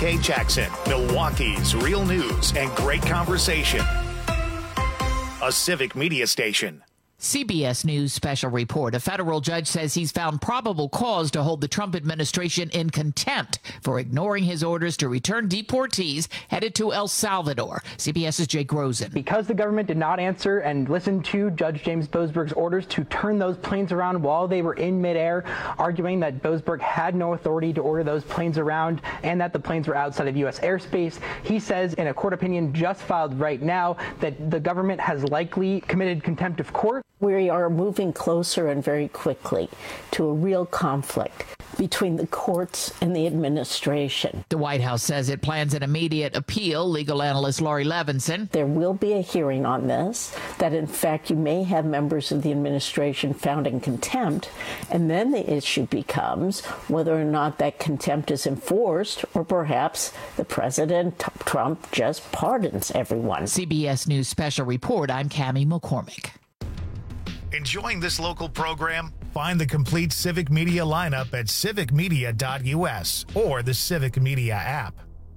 WKYK Jackson, Milwaukee's real news and great conversation. A Civic Media station. CBS News special report. A federal judge says he's found probable cause to hold the Trump administration in contempt for ignoring his orders to return deportees headed to El Salvador. CBS's Jake Rosen. Because the government did not answer and listen to Judge James Boasberg's orders to turn those planes around while they were in midair, arguing that Boasberg had no authority to order those planes around and that the planes were outside of U.S. airspace, he says in a court opinion just filed right now that the government has likely committed contempt of court. We are moving closer and very quickly to a real conflict between the courts and the administration. The White House says it plans an immediate appeal. Legal analyst Laurie Levinson. There will be a hearing on this, that in fact you may have members of the administration found in contempt, and then the issue becomes whether or not that contempt is enforced, or perhaps the President Trump just pardons everyone. CBS News special report. I'm Cammie McCormick. Enjoying this local program? Find the complete Civic Media lineup at civicmedia.us or the Civic Media app.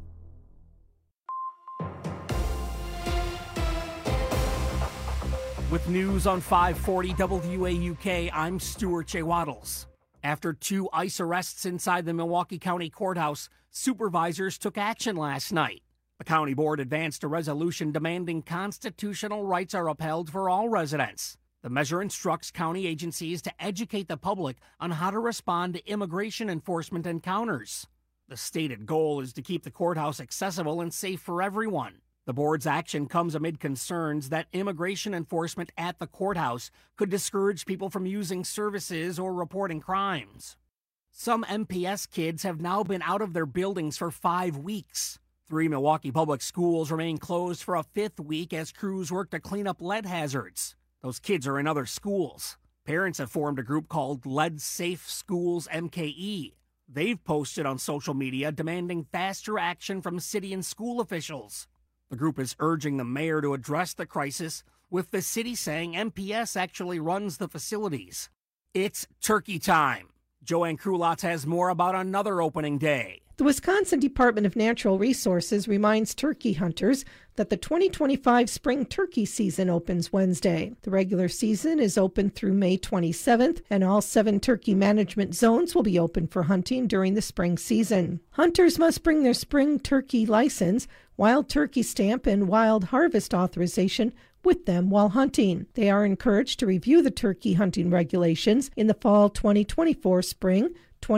With news on 540 WAUK, I'm Stuart J. Waddles. After 2 ICE arrests inside the Milwaukee County Courthouse, supervisors took action last night. The county board advanced a resolution demanding constitutional rights are upheld for all residents. The measure instructs county agencies to educate the public on how to respond to immigration enforcement encounters. The stated goal is to keep the courthouse accessible and safe for everyone. The board's action comes amid concerns that immigration enforcement at the courthouse could discourage people from using services or reporting crimes. Some MPS kids have now been out of their buildings for 5 weeks. 3 Milwaukee public schools remain closed for a 5th week as crews work to clean up lead hazards. Those kids are in other schools. Parents have formed a group called Lead Safe Schools MKE. They've posted on social media demanding faster action from city and school officials. The group is urging the mayor to address the crisis, with the city saying MPS actually runs the facilities. It's turkey time. Joanne Krulotz has more about another opening day. The Wisconsin Department of Natural Resources reminds turkey hunters that the 2025 spring turkey season opens Wednesday. The regular season is open through May 27th, and all 7 turkey management zones will be open for hunting during the spring season. Hunters must bring their spring turkey license, wild turkey stamp, and wild harvest authorization with them while hunting. They are encouraged to review the turkey hunting regulations in the fall 2024 spring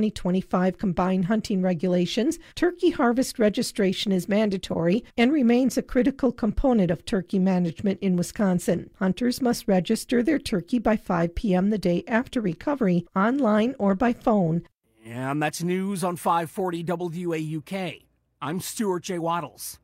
2025 combined hunting regulations. Turkey harvest registration is mandatory and remains a critical component of turkey management in Wisconsin. Hunters must register their turkey by 5 p.m. the day after recovery, online or by phone. And that's news on 540 WAUK. I'm Stuart J. Waddles.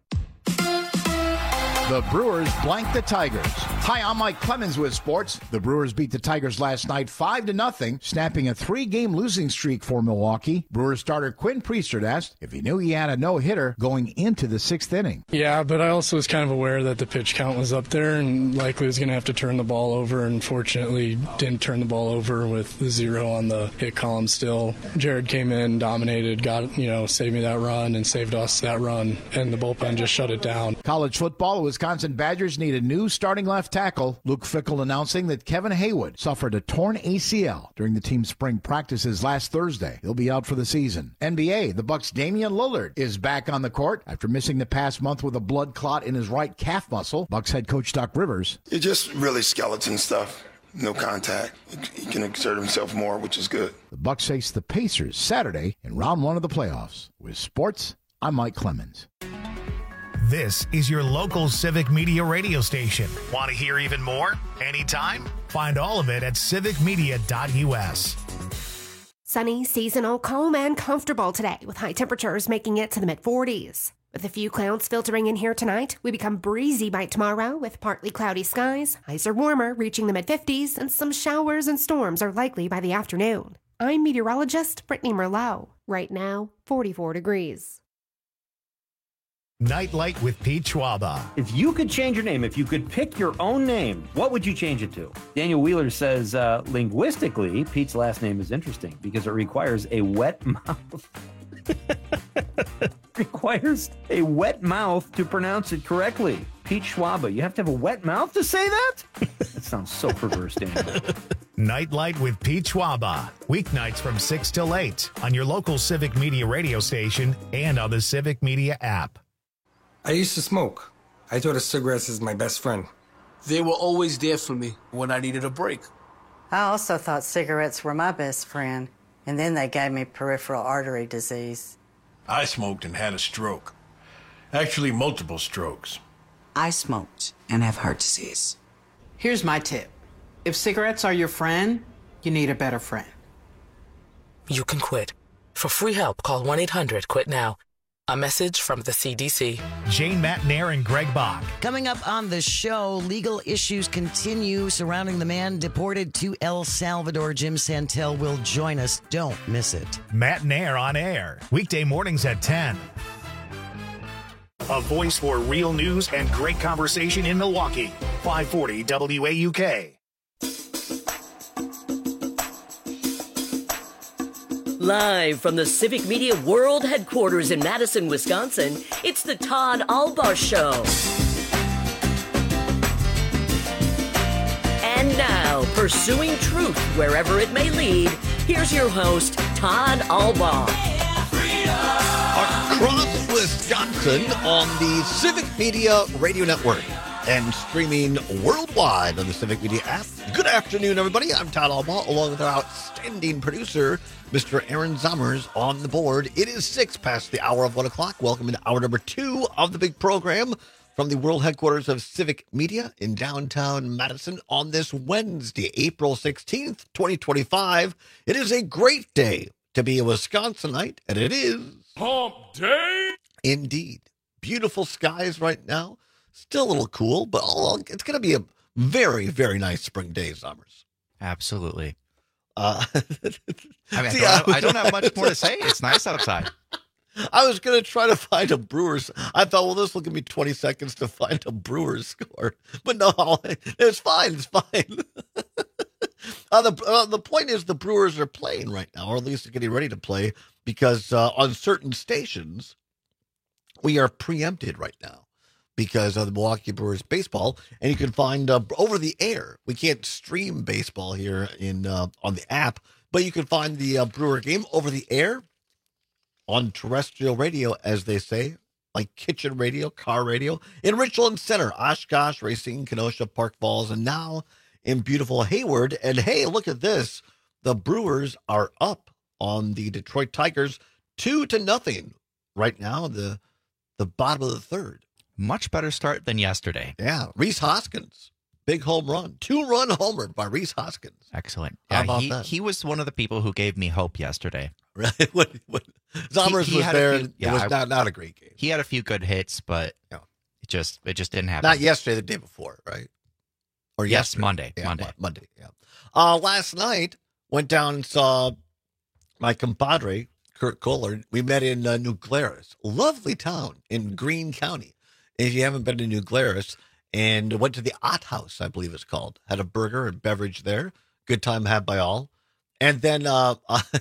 The Brewers blanked the Tigers. Hi, I'm Mike Clemens with sports. The Brewers beat the Tigers last night 5-0, snapping a 3-game losing streak for Milwaukee. Brewers starter Quinn Priestert asked if he knew he had a no-hitter going into the 6th inning. Yeah, but I also was kind of aware that the pitch count was up there and likely was going to have to turn the ball over, and fortunately didn't turn the ball over with the 0 on the hit column still. Jared came in, dominated, saved me that run and saved us that run, and the bullpen just shut it down. College football, Wisconsin Badgers need a new starting left tackle. Luke Fickell announcing that Kevin Haywood suffered a torn ACL during the team's spring practices last Thursday. He'll be out for the season. NBA, the Bucks' Damian Lillard is back on the court after missing the past month with a blood clot in his right calf muscle. Bucks head coach Doc Rivers. It's just really skeleton stuff. No contact. He can exert himself more, which is good. The Bucks face the Pacers Saturday in round 1 of the playoffs. With sports, I'm Mike Clemens. This is your local Civic Media radio station. Want to hear even more? Anytime? Find all of it at civicmedia.us. Sunny, seasonal, calm, and comfortable today, with high temperatures making it to the mid-40s. With a few clouds filtering in here tonight, we become breezy by tomorrow with partly cloudy skies. Highs are warmer, reaching the mid-50s, and some showers and storms are likely by the afternoon. I'm meteorologist Brittany Merlot. Right now, 44 degrees. Nightlight with Pete Schwaba. If you could change your name, if you could pick your own name, what would you change it to? Daniel Wheeler says, linguistically, Pete's last name is interesting because it requires a wet mouth. Requires a wet mouth to pronounce it correctly. Pete Schwaba, you have to have a wet mouth to say that? That sounds so perverse, Daniel. Nightlight with Pete Schwaba. Weeknights from 6 till 8 on your local Civic Media radio station and on the Civic Media app. I used to smoke. I thought of cigarettes as my best friend. They were always there for me when I needed a break. I also thought cigarettes were my best friend, and then they gave me peripheral artery disease. I smoked and had a stroke. Actually, multiple strokes. I smoked and have heart disease. Here's my tip. If cigarettes are your friend, you need a better friend. You can quit. For free help, call 1-800-QUIT-NOW. A message from the CDC. Jane Matnair and Greg Bach. Coming up on the show, legal issues continue surrounding the man deported to El Salvador. Jim Santel will join us. Don't miss it. Matnair on air. Weekday mornings at 10. A voice for real news and great conversation in Milwaukee. 540 WAUK. Live from the Civic Media World Headquarters in Madison, Wisconsin, it's the Todd Albaugh Show. And now, pursuing truth wherever it may lead, here's your host, Todd Albaugh. Across Wisconsin on the Civic Media Radio Network and streaming worldwide on the Civic Media app. Good afternoon, everybody. I'm Todd Albaugh, along with our outstanding producer, Mr. Aaron Zommers, on the board. It is 6 past the hour of 1 o'clock. Welcome to hour number 2 of the big program from the world headquarters of Civic Media in downtown Madison on this Wednesday, April 16th, 2025. It is a great day to be a Wisconsinite, and it is Hump Day. Indeed. Beautiful skies right now. Still a little cool, but it's going to be a very, very nice spring day, Zommers. Absolutely. I don't have much more to say. It's nice outside. I was going to try to find a Brewers. I thought, well, this will give me 20 seconds to find a Brewers score. But no, it's fine. It's fine. The point is the Brewers are playing right now, or at least getting ready to play, because on certain stations, we are preempted right now because of the Milwaukee Brewers baseball. And you can find over the air. We can't stream baseball here on the app, but you can find the Brewer game over the air on terrestrial radio, as they say, like kitchen radio, car radio, in Richland Center, Oshkosh, Racine, Kenosha, Park Falls, and now in beautiful Hayward. And hey, look at this. The Brewers are up on the Detroit Tigers 2-0 right now, the bottom of the third. Much better start than yesterday. Yeah, Rhys Hoskins, big home run. 2-run homer by Rhys Hoskins. Excellent. How about that? He was one of the people who gave me hope yesterday. Right? when Zommers was there, it was not a great game. He had a few good hits, but it just didn't happen. Not yesterday, the day before, right? Or yes, yesterday. Monday. Yeah. Last night, went down and saw my compadre, Kurt Kohler. We met in New Glarus, lovely town in Greene County. If you haven't been to New Glarus, and went to the Ott House, I believe it's called. Had a burger and beverage there. Good time had by all. And then, and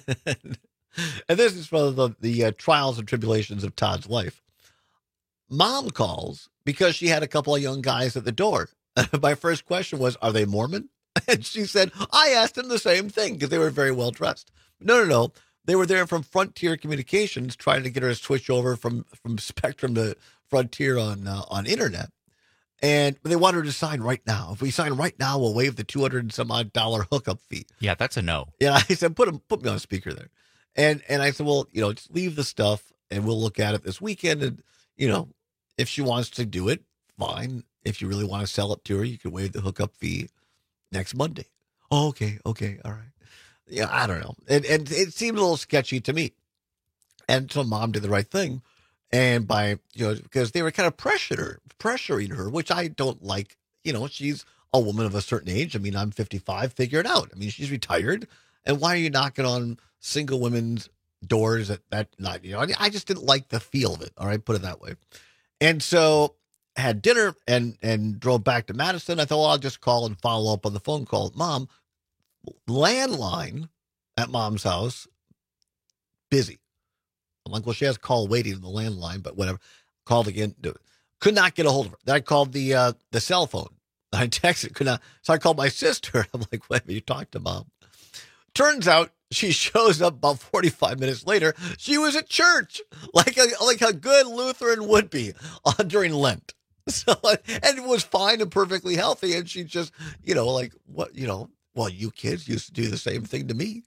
this is one of the trials and tribulations of Todd's life. Mom calls because she had a couple of young guys at the door. My first question was, are they Mormon? And she said, I asked them the same thing because they were very well dressed. No. They were there from Frontier Communications trying to get her to switch over from Spectrum to Frontier on internet. And they wanted her to sign right now. If we sign right now, we'll waive the $200 and some odd hookup fee. Yeah, that's a no. Yeah, I said, put me on speaker there. And I said, well, just leave the stuff and we'll look at it this weekend. And, if she wants to do it, fine. If you really want to sell it to her, you can waive the hookup fee next Monday. Oh, okay, all right. Yeah, I don't know. And it seemed a little sketchy to me. And so Mom did the right thing. And because they were kind of pressuring her, which I don't like. She's a woman of a certain age. I mean, I'm 55, figure it out. I mean, she's retired. And why are you knocking on single women's doors at that night? I just didn't like the feel of it. All right, put it that way. And so had dinner and drove back to Madison. I thought, well, I'll just call and follow up on the phone call. Mom, landline at Mom's house, busy. I'm like, well, she has a call waiting on the landline, but whatever. Called again. Could not get a hold of her. Then I called the cell phone. I texted, could not. So I called my sister. I'm like, wait, you talked to Mom. Turns out she shows up about 45 minutes later. She was at church, like a good Lutheran would be during Lent. So, and it was fine and perfectly healthy. And she just, like, what, well, you kids used to do the same thing to me.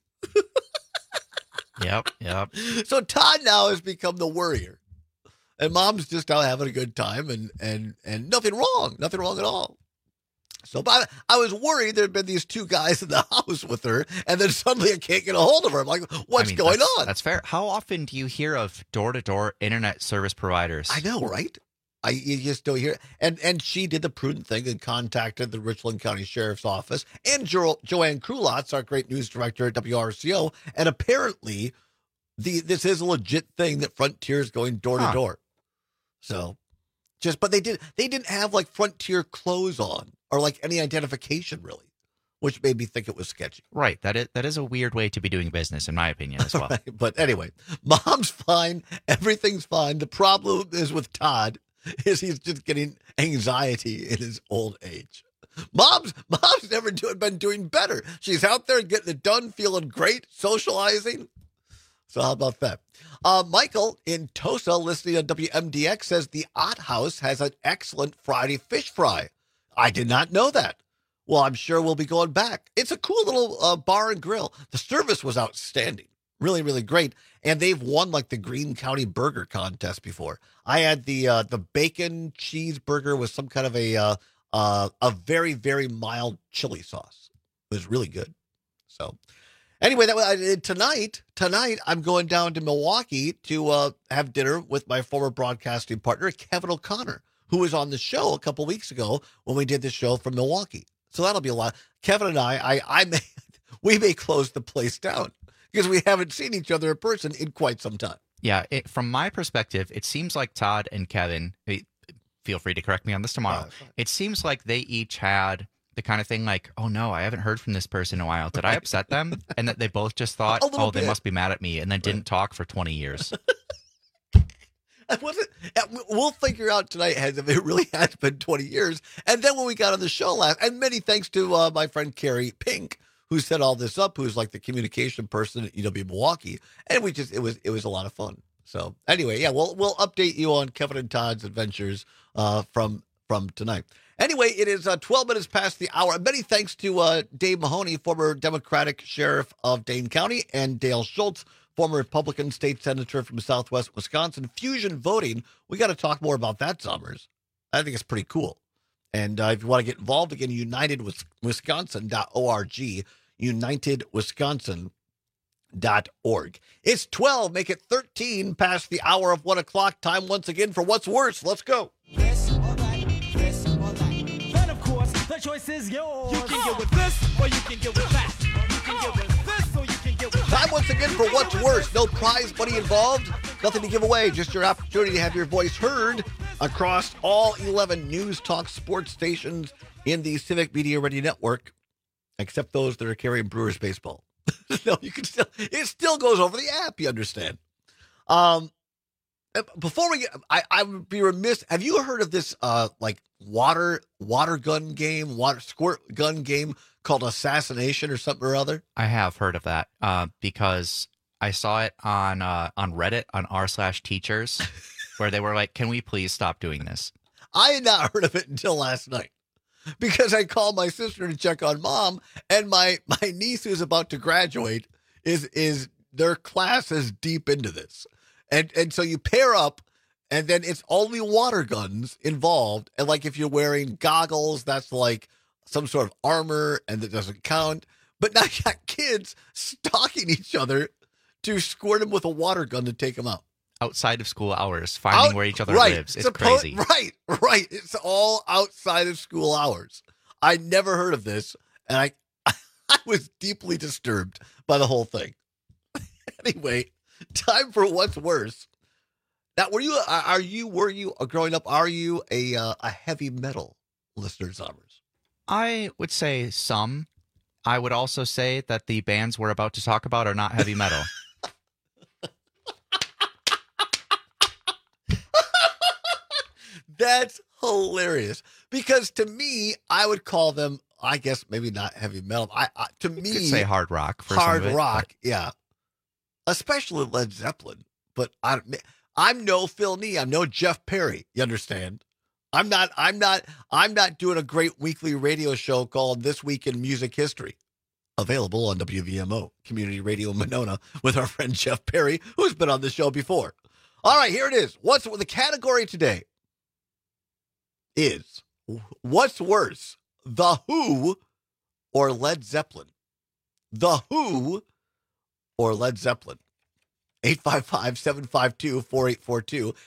Yep. So Todd now has become the worrier. And Mom's just out having a good time and nothing wrong at all. So but I was worried there had been these two guys in the house with her, and then suddenly I can't get a hold of her. I'm like, what's going on? That's fair. How often do you hear of door-to-door internet service providers? I know, right? You just don't hear it. And she did the prudent thing and contacted the Richland County Sheriff's Office and Joanne Krulotz, our great news director at WRCO, and apparently this is a legit thing that Frontier is going door-to-door. So, but they didn't have like Frontier clothes on or like any identification really, which made me think it was sketchy. Right. That is a weird way to be doing business, in my opinion, as well. Right. But anyway, Mom's fine. Everything's fine. The problem is with Todd is he's just getting anxiety in his old age. Mom's never been doing better. She's out there getting it done, feeling great, socializing. So how about that? Michael in Tosa, listening on WMDX, says the Ott House has an excellent Friday fish fry. I did not know that. Well, I'm sure we'll be going back. It's a cool little bar and grill. The service was outstanding. Really, really great. And they've won like the Greene County Burger Contest before. I had the bacon cheeseburger with some kind of a very, very mild chili sauce. It was really good. So anyway, tonight I'm going down to Milwaukee to have dinner with my former broadcasting partner, Kevin O'Connor, who was on the show a couple weeks ago when we did the show from Milwaukee. So that'll be a lot. Kevin and we may close the place down because we haven't seen each other in person in quite some time. Yeah, from my perspective, it seems like Todd and Kevin, feel free to correct me on this tomorrow. It seems like they each had the kind of thing like, oh no, I haven't heard from this person in a while. Did I upset them? And that they both just thought, oh, they must be mad at me, and then didn't talk for 20 years. We'll figure out tonight if it really has been 20 years. And then when we got on the show last, and many thanks to my friend Carrie Pink, who set all this up, who's like the communication person at UW Milwaukee, and it was a lot of fun. So anyway, yeah, we'll update you on Kevin and Todd's adventures from tonight. Anyway, it is 12 minutes past the hour. Many thanks to Dave Mahoney, former Democratic Sheriff of Dane County, and Dale Schultz, former Republican state senator from Southwest Wisconsin. Fusion voting, we got to talk more about that, Summers. I think it's pretty cool. And if you want to get involved, again, unitedwisconsin.org, unitedwisconsin.org. It's 12, make it 13 past the hour of 1 o'clock. Time once again for What's Worse. Let's go. Yes, all right, yes, all right. But of course, the choice is yours. You can get with this, or you can get with that. You can get with this, or you can get with that. Time once again for What's Worse. No prize money involved, nothing to give away, just your opportunity to have your voice heard across all 11 news talk sports stations in the Civic Media Radio Network, except those that are carrying Brewers baseball. No, you can it still goes over the app, you understand. Before we get, I would be remiss. Have you heard of this like water gun game, water squirt gun game called Assassination or something or other? I have heard of that because I saw it on Reddit on r/teachers where they were like, "Can we please stop doing this?" I had not heard of it until last night because I called my sister to check on Mom, and my niece who's about to graduate is their class is deep into this. And so you pair up, and then it's only water guns involved. And like if you're wearing goggles, that's like some sort of armor, and that doesn't count. But now you got kids stalking each other to squirt them with a water gun to take them out. Outside of school hours, finding where each other lives. It's crazy. Right. It's all outside of school hours. I never heard of this, and I was deeply disturbed by the whole thing. Anyway, time for What's Worse. Now, were you growing up, are you a heavy metal listener, Summers? I would say some. I would also say that the bands we're about to talk about are not heavy metal. That's hilarious. Because to me, I would call them, I guess maybe not heavy metal. To me, you could say hard rock. For hard some of it, rock, but... yeah. Especially Led Zeppelin. But I'm no Phil Nee. I'm no Jeff Perry. You understand? I'm not doing a great weekly radio show called This Week in Music History. Available on WVMO, Community Radio Monona, with our friend Jeff Perry, who's been on the show before. All right, here it is. The category today is, what's worse, The Who or Led Zeppelin? The Who or Led Zeppelin? 855-752-4842,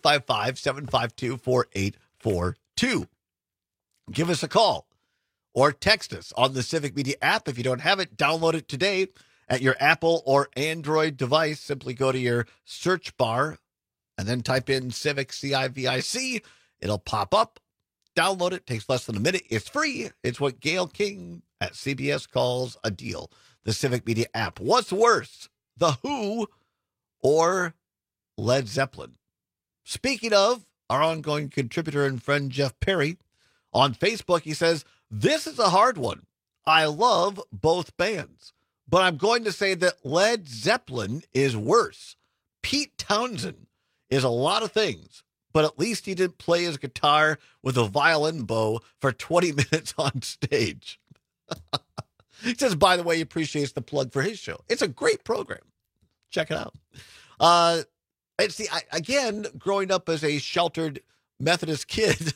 855-752-4842. Give us a call or text us on the Civic Media app. If you don't have it, download it today at your Apple or Android device. Simply go to your search bar and then type in Civic, C-I-V-I-C. It'll pop up. Download it. Takes less than a minute. It's free. It's what Gail King at CBS calls a deal. The Civic Media app. What's worse, The Who or Led Zeppelin? Speaking of our ongoing contributor and friend Jeff Perry, on Facebook he says, this is a hard one. I love both bands, but I'm going to say that Led Zeppelin is worse. Pete Townsend is a lot of things, but at least he didn't play his guitar with a violin bow for 20 minutes on stage. He says, by the way, he appreciates the plug for his show. It's a great program. Check it out. And see, again, growing up as a sheltered Methodist kid,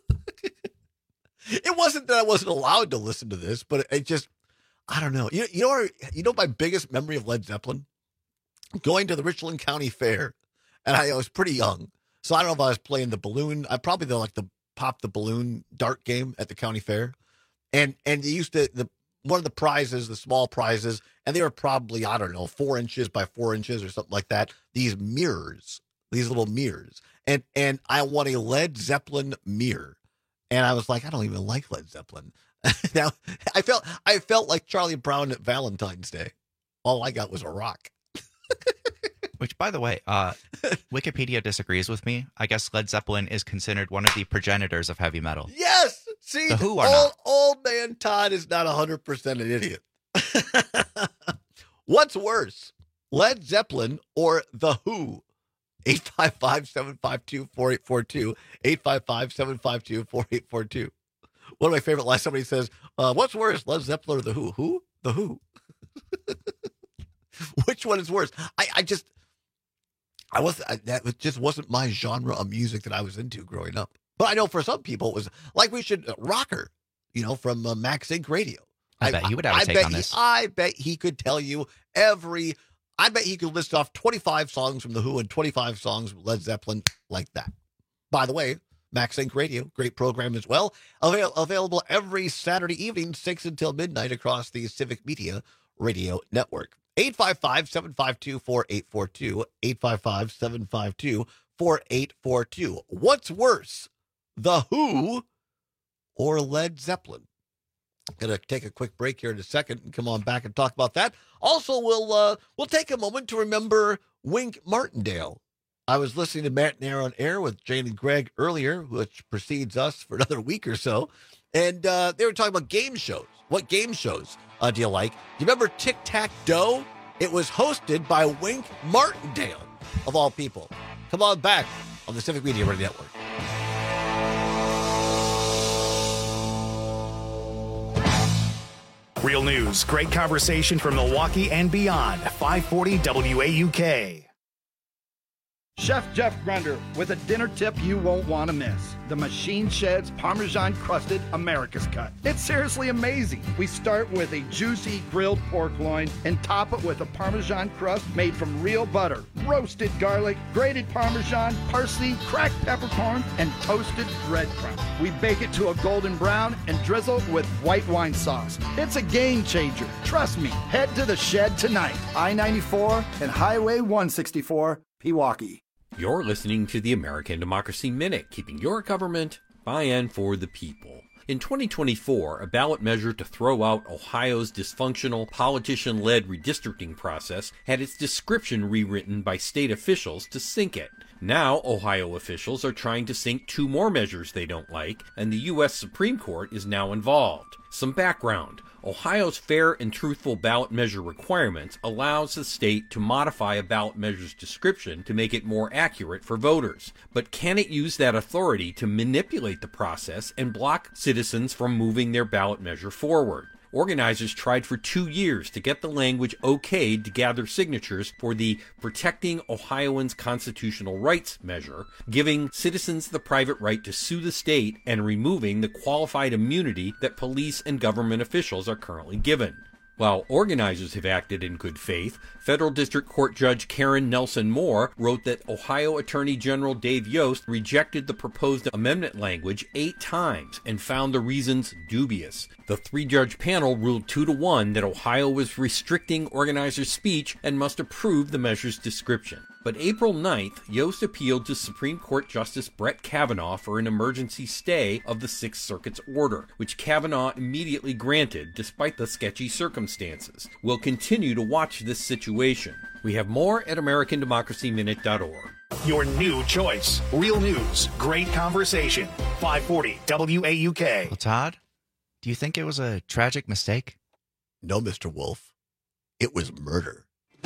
it wasn't that I wasn't allowed to listen to this, but it just, I don't know. You know my biggest memory of Led Zeppelin? Going to the Richland County Fair, and I was pretty young, so I don't know if I was playing the balloon. I probably the pop the balloon dart game at the county fair, and they used to one of the prizes, the small prizes, and they were probably, I don't know, 4 inches by 4 inches or something like that. These mirrors, these little mirrors. And I won a Led Zeppelin mirror. And I was like, I don't even like Led Zeppelin. Now, I felt like Charlie Brown at Valentine's Day. All I got was a rock. Which, by the way, Wikipedia disagrees with me. I guess Led Zeppelin is considered one of the progenitors of heavy metal. Yes! See, the Who are not. Old man Todd is not 100% an idiot. What's worse, Led Zeppelin or The Who? 855-752-4842, 855-752-4842. One of my favorite lines, somebody says, what's worse, Led Zeppelin or The Who? Who? The Who. Which one is worse? That just wasn't my genre of music that I was into growing up. But I know for some people it was like we should rocker, from Max Inc. Radio. I bet you would have a take on this. I bet he could tell you I bet he could list off 25 songs from The Who and 25 songs from Led Zeppelin like that. By the way, Max Inc. Radio, great program as well. Available every Saturday evening, 6 until midnight across the Civic Media Radio Network. 855-752-4842, 855-752-4842. What's worse, The Who or Led Zeppelin? Going to take a quick break here in a second and come on back and talk about that. Also, we'll take a moment to remember Wink Martindale. I was listening to Matt and Aaron on Air with Jane and Greg earlier, which precedes us for another week or so, and they were talking about game shows. What game shows do you like? You remember Tic-Tac-Doe? It was hosted by Wink Martindale, of all people. Come on back on the Civic Media Radio Network. Real news, great conversation from Milwaukee and beyond. 540 WAUK. Chef Jeff Grunder with a dinner tip you won't want to miss. The Machine Shed's Parmesan Crusted America's Cut. It's seriously amazing. We start with a juicy grilled pork loin and top it with a Parmesan crust made from real butter, roasted garlic, grated Parmesan, parsley, cracked peppercorn, and toasted breadcrumbs. We bake it to a golden brown and drizzle with white wine sauce. It's a game changer. Trust me. Head to the Shed tonight. I-94 and Highway 164, Pewaukee. You're listening to the American Democracy Minute, keeping your government by and for the people. In 2024, a ballot measure to throw out Ohio's dysfunctional, politician-led redistricting process had its description rewritten by state officials to sink it. Now, Ohio officials are trying to sink 2 more measures they don't like, and the U.S. Supreme Court is now involved. Some background. Ohio's fair and truthful ballot measure requirements allows the state to modify a ballot measure's description to make it more accurate for voters. But can it use that authority to manipulate the process and block citizens from moving their ballot measure forward? Organizers tried for 2 years to get the language okayed to gather signatures for the Protecting Ohioans' Constitutional Rights measure, giving citizens the private right to sue the state and removing the qualified immunity that police and government officials are currently given. While organizers have acted in good faith, Federal District Court Judge Karen Nelson Moore wrote that Ohio Attorney General Dave Yost rejected the proposed amendment language 8 times and found the reasons dubious. The 3-judge panel ruled 2-1 that Ohio was restricting organizers' speech and must approve the measure's description. But April 9th, Yost appealed to Supreme Court Justice Brett Kavanaugh for an emergency stay of the 6th Circuit's order, which Kavanaugh immediately granted despite the sketchy circumstances. We'll continue to watch this situation. We have more at AmericanDemocracyMinute.org. Your new choice. Real news. Great conversation. 540 WAUK. Well, Todd, do you think it was a tragic mistake? No, Mr. Wolf. It was murder.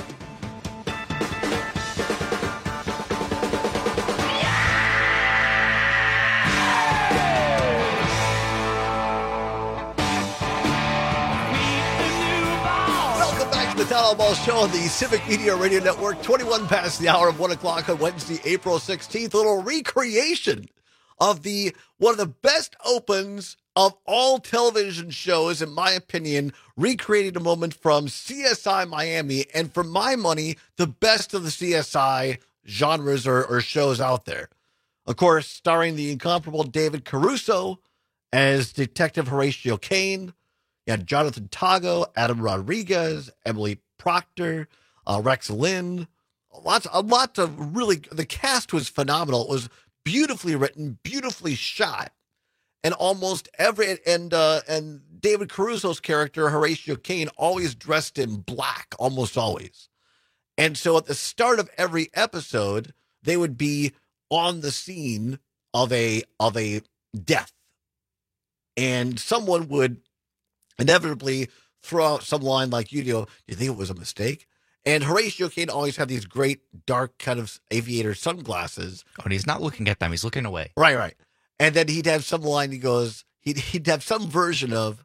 The Town Hall Ball Show on the Civic Media Radio Network, 21 past the hour of 1 o'clock on Wednesday, April 16th. A little recreation of one of the best opens of all television shows, in my opinion, recreating a moment from CSI Miami, and for my money, the best of the CSI genres or shows out there. Of course, starring the incomparable David Caruso as Detective Horatio Kane. You had Jonathan Tago, Adam Rodriguez, Emily Proctor, Rex Lynn. Lots of really, the cast was phenomenal. It was beautifully written, beautifully shot. And almost and David Caruso's character, Horatio Kane, always dressed in black, almost always. And so at the start of every episode, they would be on the scene of a death. And someone would inevitably throw out some line like, do you think it was a mistake? And Horatio Kane always had these great dark kind of aviator sunglasses. Oh, and he's not looking at them. He's looking away. Right. And then he'd have some line, he'd have some version of,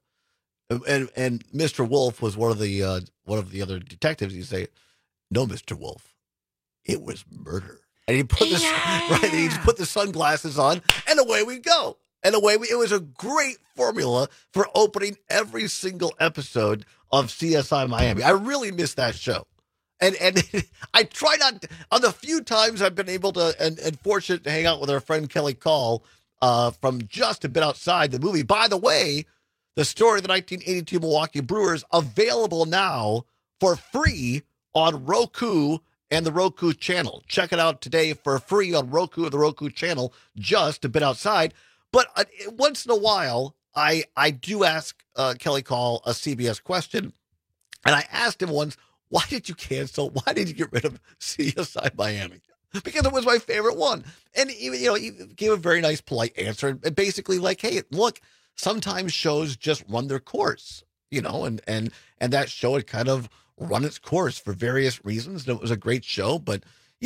and Mr. Wolf was one of the other detectives. He'd say, no, Mr. Wolf, it was murder. And he'd put he'd put the sunglasses on, and away we'd go. And it was a great formula for opening every single episode of CSI Miami. I really miss that show. And I try not to, on the few times I've been able to and fortunate to hang out with our friend Kelly Call from just a bit outside the movie. By the way, the story of the 1982 Milwaukee Brewers available now for free on Roku and the Roku channel. Check it out today for free on Roku or the Roku channel, just a bit outside. But once in a while, I do ask Kelly Call a CBS question, and I asked him once, why did you cancel? Why did you get rid of CSI Miami? Because it was my favorite one. And he gave a very nice, polite answer, and basically like, hey, look, sometimes shows just run their course, and that show had kind of run its course for various reasons. And it was a great show, but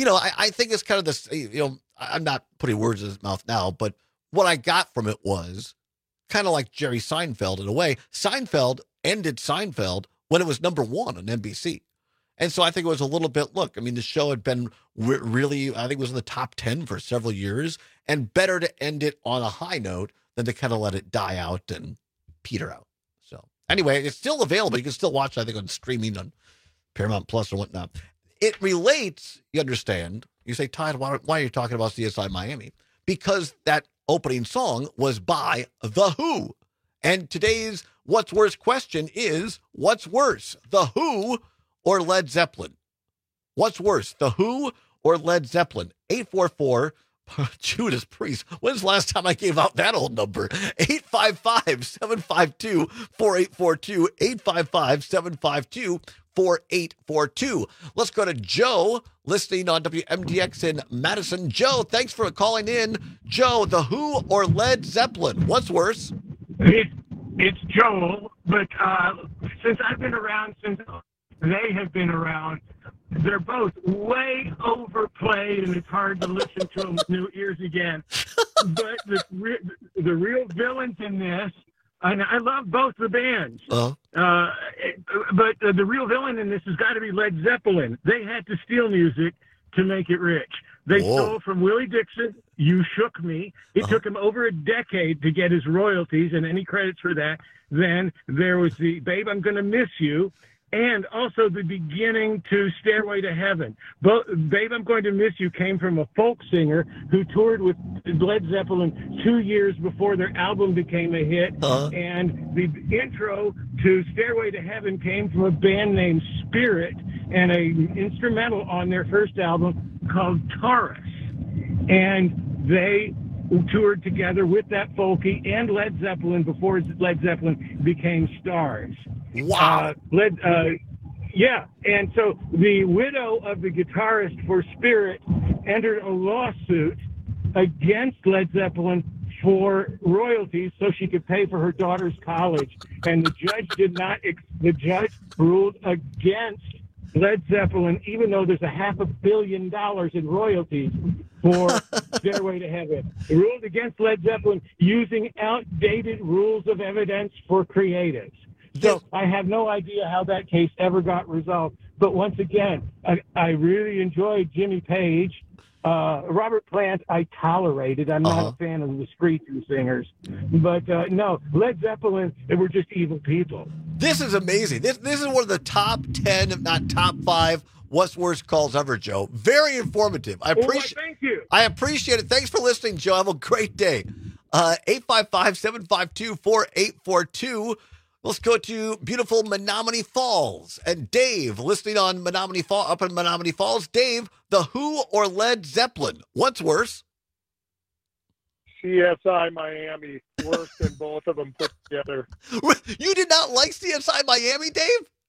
I think it's kind of this. I'm not putting words in his mouth now, but what I got from it was kind of like Jerry Seinfeld in a way. Seinfeld ended Seinfeld when it was number 1 on NBC. And so I think it was a little bit, the show had been really, I think it was in the top 10 for several years, and better to end it on a high note than to kind of let it die out and peter out. So anyway, it's still available. You can still watch it, I think, on streaming on Paramount Plus or whatnot. It relates, you understand. You say, Todd, why are you talking about CSI Miami? Because that opening song was by The Who. And today's What's Worse question is, what's worse, The Who or Led Zeppelin? What's worse, The Who or Led Zeppelin? 844 Judas Priest. When's the last time I gave out that old number? 855-752-4842. 4842. Let's go to Joe, listening on WMDX in Madison. Joe, thanks for calling in. Joe, The Who or Led Zeppelin? What's worse? It's Joel, but since I've been around, since they have been around, they're both way overplayed, and it's hard to listen to them with new ears again. But the real villains in this, and I love both the bands, but the real villain in this has got to be Led Zeppelin. They had to steal music to make it rich. They stole from Willie Dixon, You Shook Me. It took him over a decade to get his royalties, and any credits for that. Then there was the Babe, I'm Gonna Miss You, and also the beginning to Stairway to Heaven. Babe, I'm Going to Miss You came from a folk singer who toured with Led Zeppelin 2 years before their album became a hit. And the intro to Stairway to Heaven came from a band named Spirit and an instrumental on their first album called Taurus. And they toured together with that folkie and Led Zeppelin before Led Zeppelin became stars. Wow. Yeah. And so the widow of the guitarist for Spirit entered a lawsuit against Led Zeppelin for royalties so she could pay for her daughter's college. And the judge ruled against Led Zeppelin, even though there's $500 million in royalties for Stairway to Heaven. It ruled against Led Zeppelin using outdated rules of evidence for creatives. So I have no idea how that case ever got resolved. But once again, I really enjoyed Jimmy Page. Robert Plant, I tolerated. I'm not a fan of the street singers. But no, Led Zeppelin, they were just evil people. This is amazing. This is one of the top 10, if not top 5, What's Worse calls ever, Joe. Very informative. Thank you. I appreciate it. Thanks for listening, Joe. Have a great day. 855-752-4842. Let's go to beautiful Menominee Falls. And Dave, listening on up in Menominee Falls. Dave, The Who or Led Zeppelin? What's worse? CSI Miami. Worse than both of them put together. You did not like CSI Miami, Dave?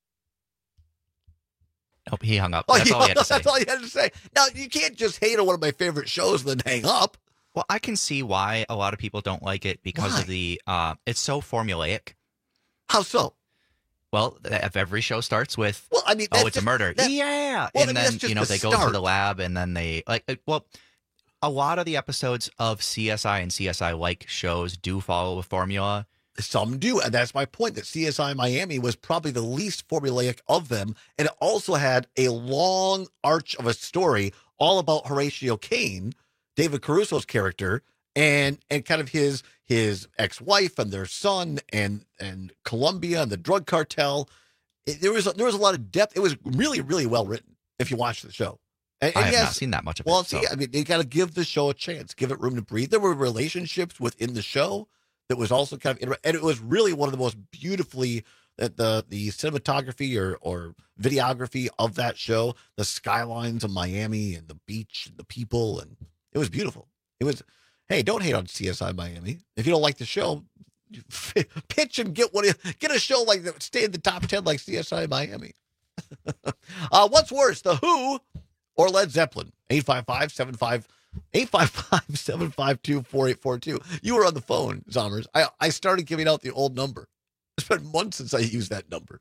Nope, he hung up. That's all he had to say. That's all he had to say. Now, you can't just hate on one of my favorite shows and then hang up. Well, I can see why a lot of people don't like it because of the it's so formulaic. How so? Well, if every show starts with, it's a murder. Yeah. And then, they go to the lab and then they, a lot of the episodes of CSI and CSI-like shows do follow a formula. Some do, and that's my point, that CSI Miami was probably the least formulaic of them, and it also had a long arch of a story all about Horatio Caine, David Caruso's character, and kind of his ex-wife and their son and Colombia and the drug cartel. There was a lot of depth. It was really, really well written if you watch the show. And I have not seen that much of it. Well, I mean, you got to give the show a chance, give it room to breathe. There were relationships within the show that was also kind of, and it was really one of the most beautifully, the cinematography or videography of that show, the skylines of Miami and the beach and the people, and it was beautiful. It was, hey, don't hate on CSI Miami. If you don't like the show, pitch and get a show like that, stay in the top 10 like CSI Miami. What's worse, The Who or Led Zeppelin? 855-752-4842. You were on the phone, Zommers. I started giving out the old number. It's been months since I used that number.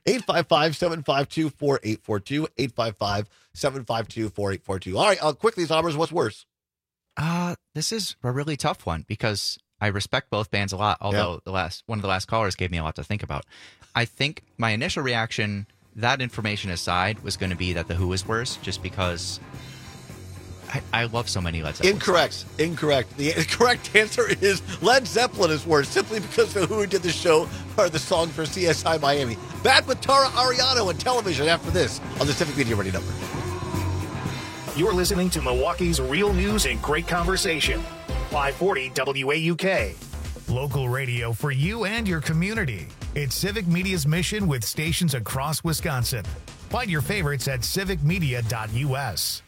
855-752-4842. 855-752-4842. All right, quickly, Zommers, what's worse? This is a really tough one because I respect both bands a lot, although one of the last callers gave me a lot to think about. I think my initial reaction, that information aside, was going to be that The Who is worse just because I love so many Led Zeppelin songs. Incorrect. The correct answer is Led Zeppelin is worse, simply because The Who did the show or the song for CSI Miami. Back with Tara Ariano on television after this on the Civic Media Ready Number. You're listening to Milwaukee's real news and great conversation. 540 WAUK. Local radio for you and your community. It's Civic Media's mission with stations across Wisconsin. Find your favorites at civicmedia.us.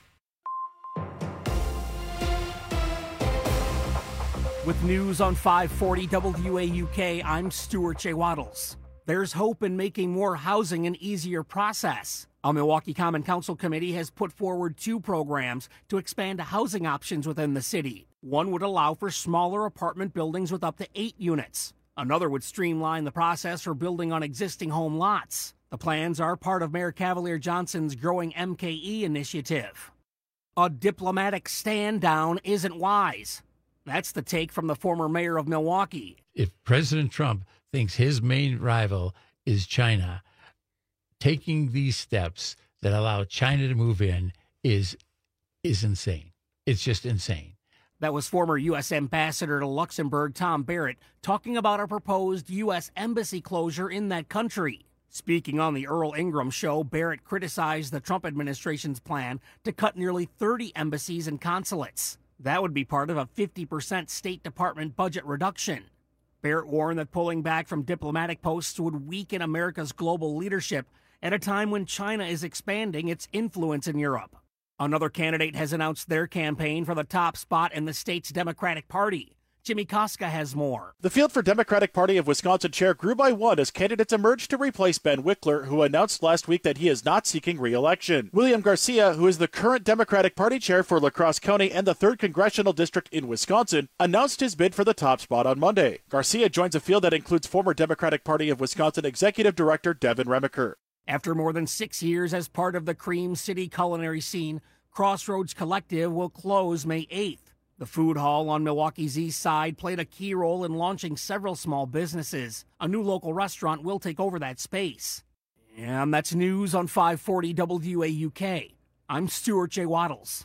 With news on 540 WAUK, I'm Stuart J. Waddles. There's hope in making more housing an easier process. A Milwaukee Common Council committee has put forward 2 programs to expand housing options within the city. One would allow for smaller apartment buildings with up to 8 units. Another would streamline the process for building on existing home lots. The plans are part of Mayor Cavalier Johnson's growing MKE initiative. A diplomatic stand down isn't wise. That's the take from the former mayor of Milwaukee. If President Trump thinks his main rival is China, taking these steps that allow China to move in is insane. It's just insane. That was former U.S. Ambassador to Luxembourg, Tom Barrett, talking about a proposed U.S. embassy closure in that country. Speaking on the Earl Ingram show, Barrett criticized the Trump administration's plan to cut nearly 30 embassies and consulates. That would be part of a 50% State Department budget reduction. Barrett warned that pulling back from diplomatic posts would weaken America's global leadership at a time when China is expanding its influence in Europe. Another candidate has announced their campaign for the top spot in the state's Democratic Party. Jimmy Koska has more. The field for Democratic Party of Wisconsin chair grew by 1 as candidates emerged to replace Ben Wickler, who announced last week that he is not seeking re-election. William Garcia, who is the current Democratic Party chair for La Crosse County and the 3rd Congressional District in Wisconsin, announced his bid for the top spot on Monday. Garcia joins a field that includes former Democratic Party of Wisconsin Executive Director Devin Remiker. After more than 6 years as part of the Cream City culinary scene, Crossroads Collective will close May 8th. The food hall on Milwaukee's east side played a key role in launching several small businesses. A new local restaurant will take over that space. And that's news on 540 WAUK. I'm Stuart J. Waddles.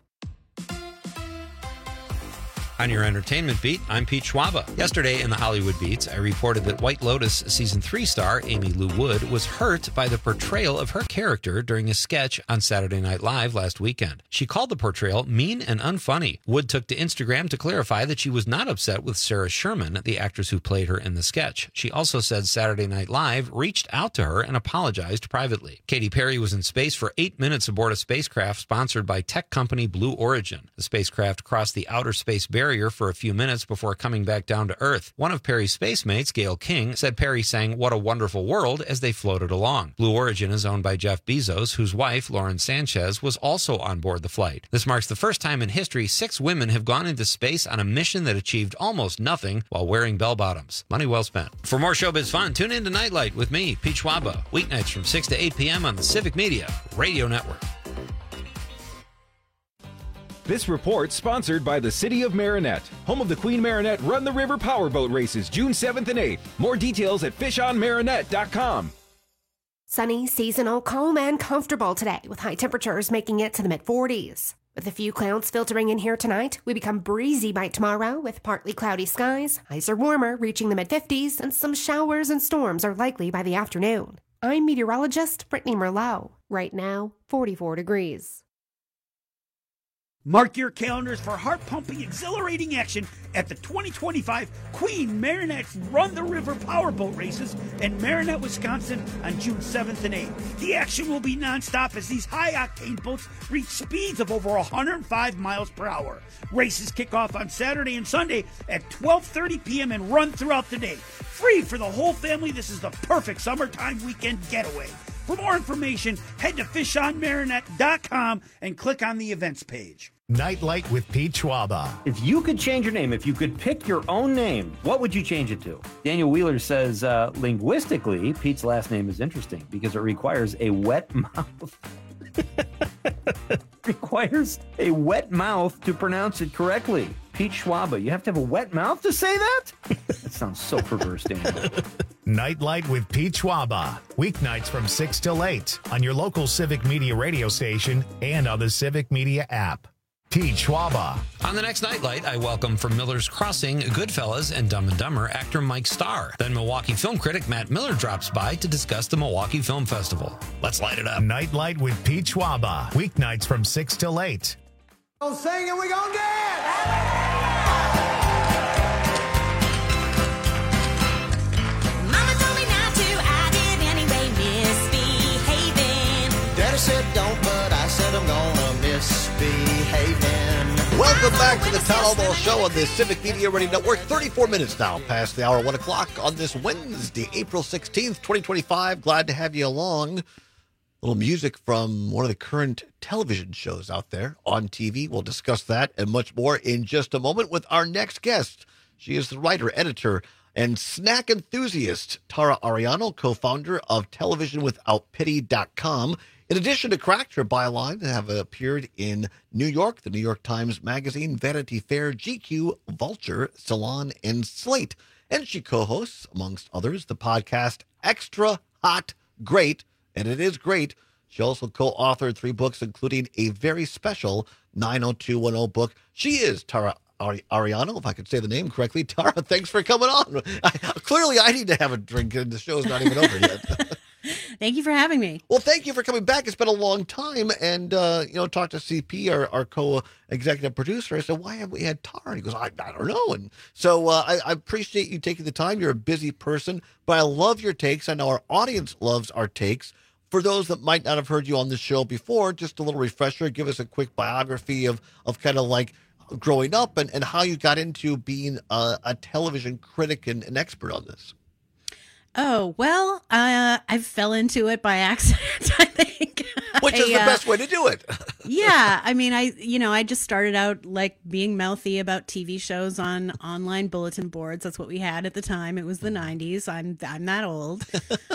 On your entertainment beat, I'm Pete Schwaba. Yesterday in the Hollywood Beats, I reported that White Lotus Season 3 star Amy Lou Wood was hurt by the portrayal of her character during a sketch on Saturday Night Live last weekend. She called the portrayal mean and unfunny. Wood took to Instagram to clarify that she was not upset with Sarah Sherman, the actress who played her in the sketch. She also said Saturday Night Live reached out to her and apologized privately. Katy Perry was in space for 8 minutes aboard a spacecraft sponsored by tech company Blue Origin. The spacecraft crossed the outer space barrier for a few minutes before coming back down to Earth. One of Perry's spacemates, Gayle King, said Perry sang "What a Wonderful World" as they floated along. Blue Origin is owned by Jeff Bezos, whose wife, Lauren Sanchez, was also on board the flight. This marks the first time in history 6 women have gone into space on a mission that achieved almost nothing while wearing bell-bottoms. Money well spent. For more showbiz fun, tune in to Nightlight with me, Pete Schwaba, weeknights from 6 to 8 p.m. on the Civic Media Radio Network. This report sponsored by the City of Marinette, home of the Queen Marinette Run the River Powerboat Races, June 7th and 8th. More details at fishonmarinette.com. Sunny, seasonal, calm, and comfortable today with high temperatures making it to the mid-40s. With a few clouds filtering in here tonight, we become breezy by tomorrow with partly cloudy skies. Highs are warmer, reaching the mid-50s, and some showers and storms are likely by the afternoon. I'm meteorologist Brittany Merlot. Right now, 44 degrees. Mark your calendars for heart-pumping, exhilarating action at the 2025 Queen Marinette's Run the River Powerboat Races in Marinette, Wisconsin on June 7th and 8th. The action will be nonstop as these high-octane boats reach speeds of over 105 miles per hour. Races kick off on Saturday and Sunday at 12:30 p.m. and run throughout the day. Free for the whole family, this is the perfect summertime weekend getaway. For more information, head to fishonmarinette.com and click on the events page. Nightlight with Pete Schwaba. If you could change your name, if you could pick your own name, what would you change it to? Daniel Wheeler says, linguistically, Pete's last name is interesting because it requires a wet mouth. Requires a wet mouth to pronounce it correctly. Pete Schwaba, you have to have a wet mouth to say that? That sounds so perverse, Daniel. Nightlight with Pete Schwaba. Weeknights from 6 till 8 on your local Civic Media radio station and on the Civic Media app. Pete Schwaba. On the next Nightlight, I welcome from Miller's Crossing, Goodfellas, and Dumb and Dumber actor Mike Starr. Then Milwaukee film critic Matt Miller drops by to discuss the Milwaukee Film Festival. Let's light it up. Nightlight with Pete Schwaba. Weeknights from 6 till 8. Gonna sing and we gonna dance. Mama told me not to, I did anyway, misbehaving. Daddy said don't, but I said I'm gonna misbehaving. Welcome Welcome back to the Town Hall Show on the Civic Media Radio Network. 34 minutes now past the hour, 1 o'clock on this Wednesday, April 16th, 2025. Glad to have you along. A little music from one of the current television shows out there on TV. We'll discuss that and much more in just a moment with our next guest. She is the writer, editor, and snack enthusiast, Tara Ariano, co-founder of TelevisionWithoutPity.com. In addition to Cracked, her bylines have appeared in New York, the New York Times Magazine, Vanity Fair, GQ, Vulture, Salon, and Slate. And she co-hosts, amongst others, the podcast Extra Hot Great, and it is great. She also co-authored 3 books, including a very special 90210 book. She is Tara Ariano, if I could say the name correctly. Tara, thanks for coming on. Clearly, I need to have a drink, and the show's not even over yet. Thank you for having me. Well, thank you for coming back. It's been a long time. And, talked to CP, our co-executive producer. I said, why have we had Tara? And he goes, I don't know. And so I appreciate you taking the time. You're a busy person, but I love your takes. I know our audience loves our takes. For those that might not have heard you on the show before, just a little refresher. Give us a quick biography of kind of like growing up and how you got into being a television critic and an expert on this. Oh, well, I fell into it by accident, I think. Which is the best way to do it. Yeah. I mean, I just started out like being mouthy about TV shows on online bulletin boards. That's what we had at the time. It was the 90s. I'm that old.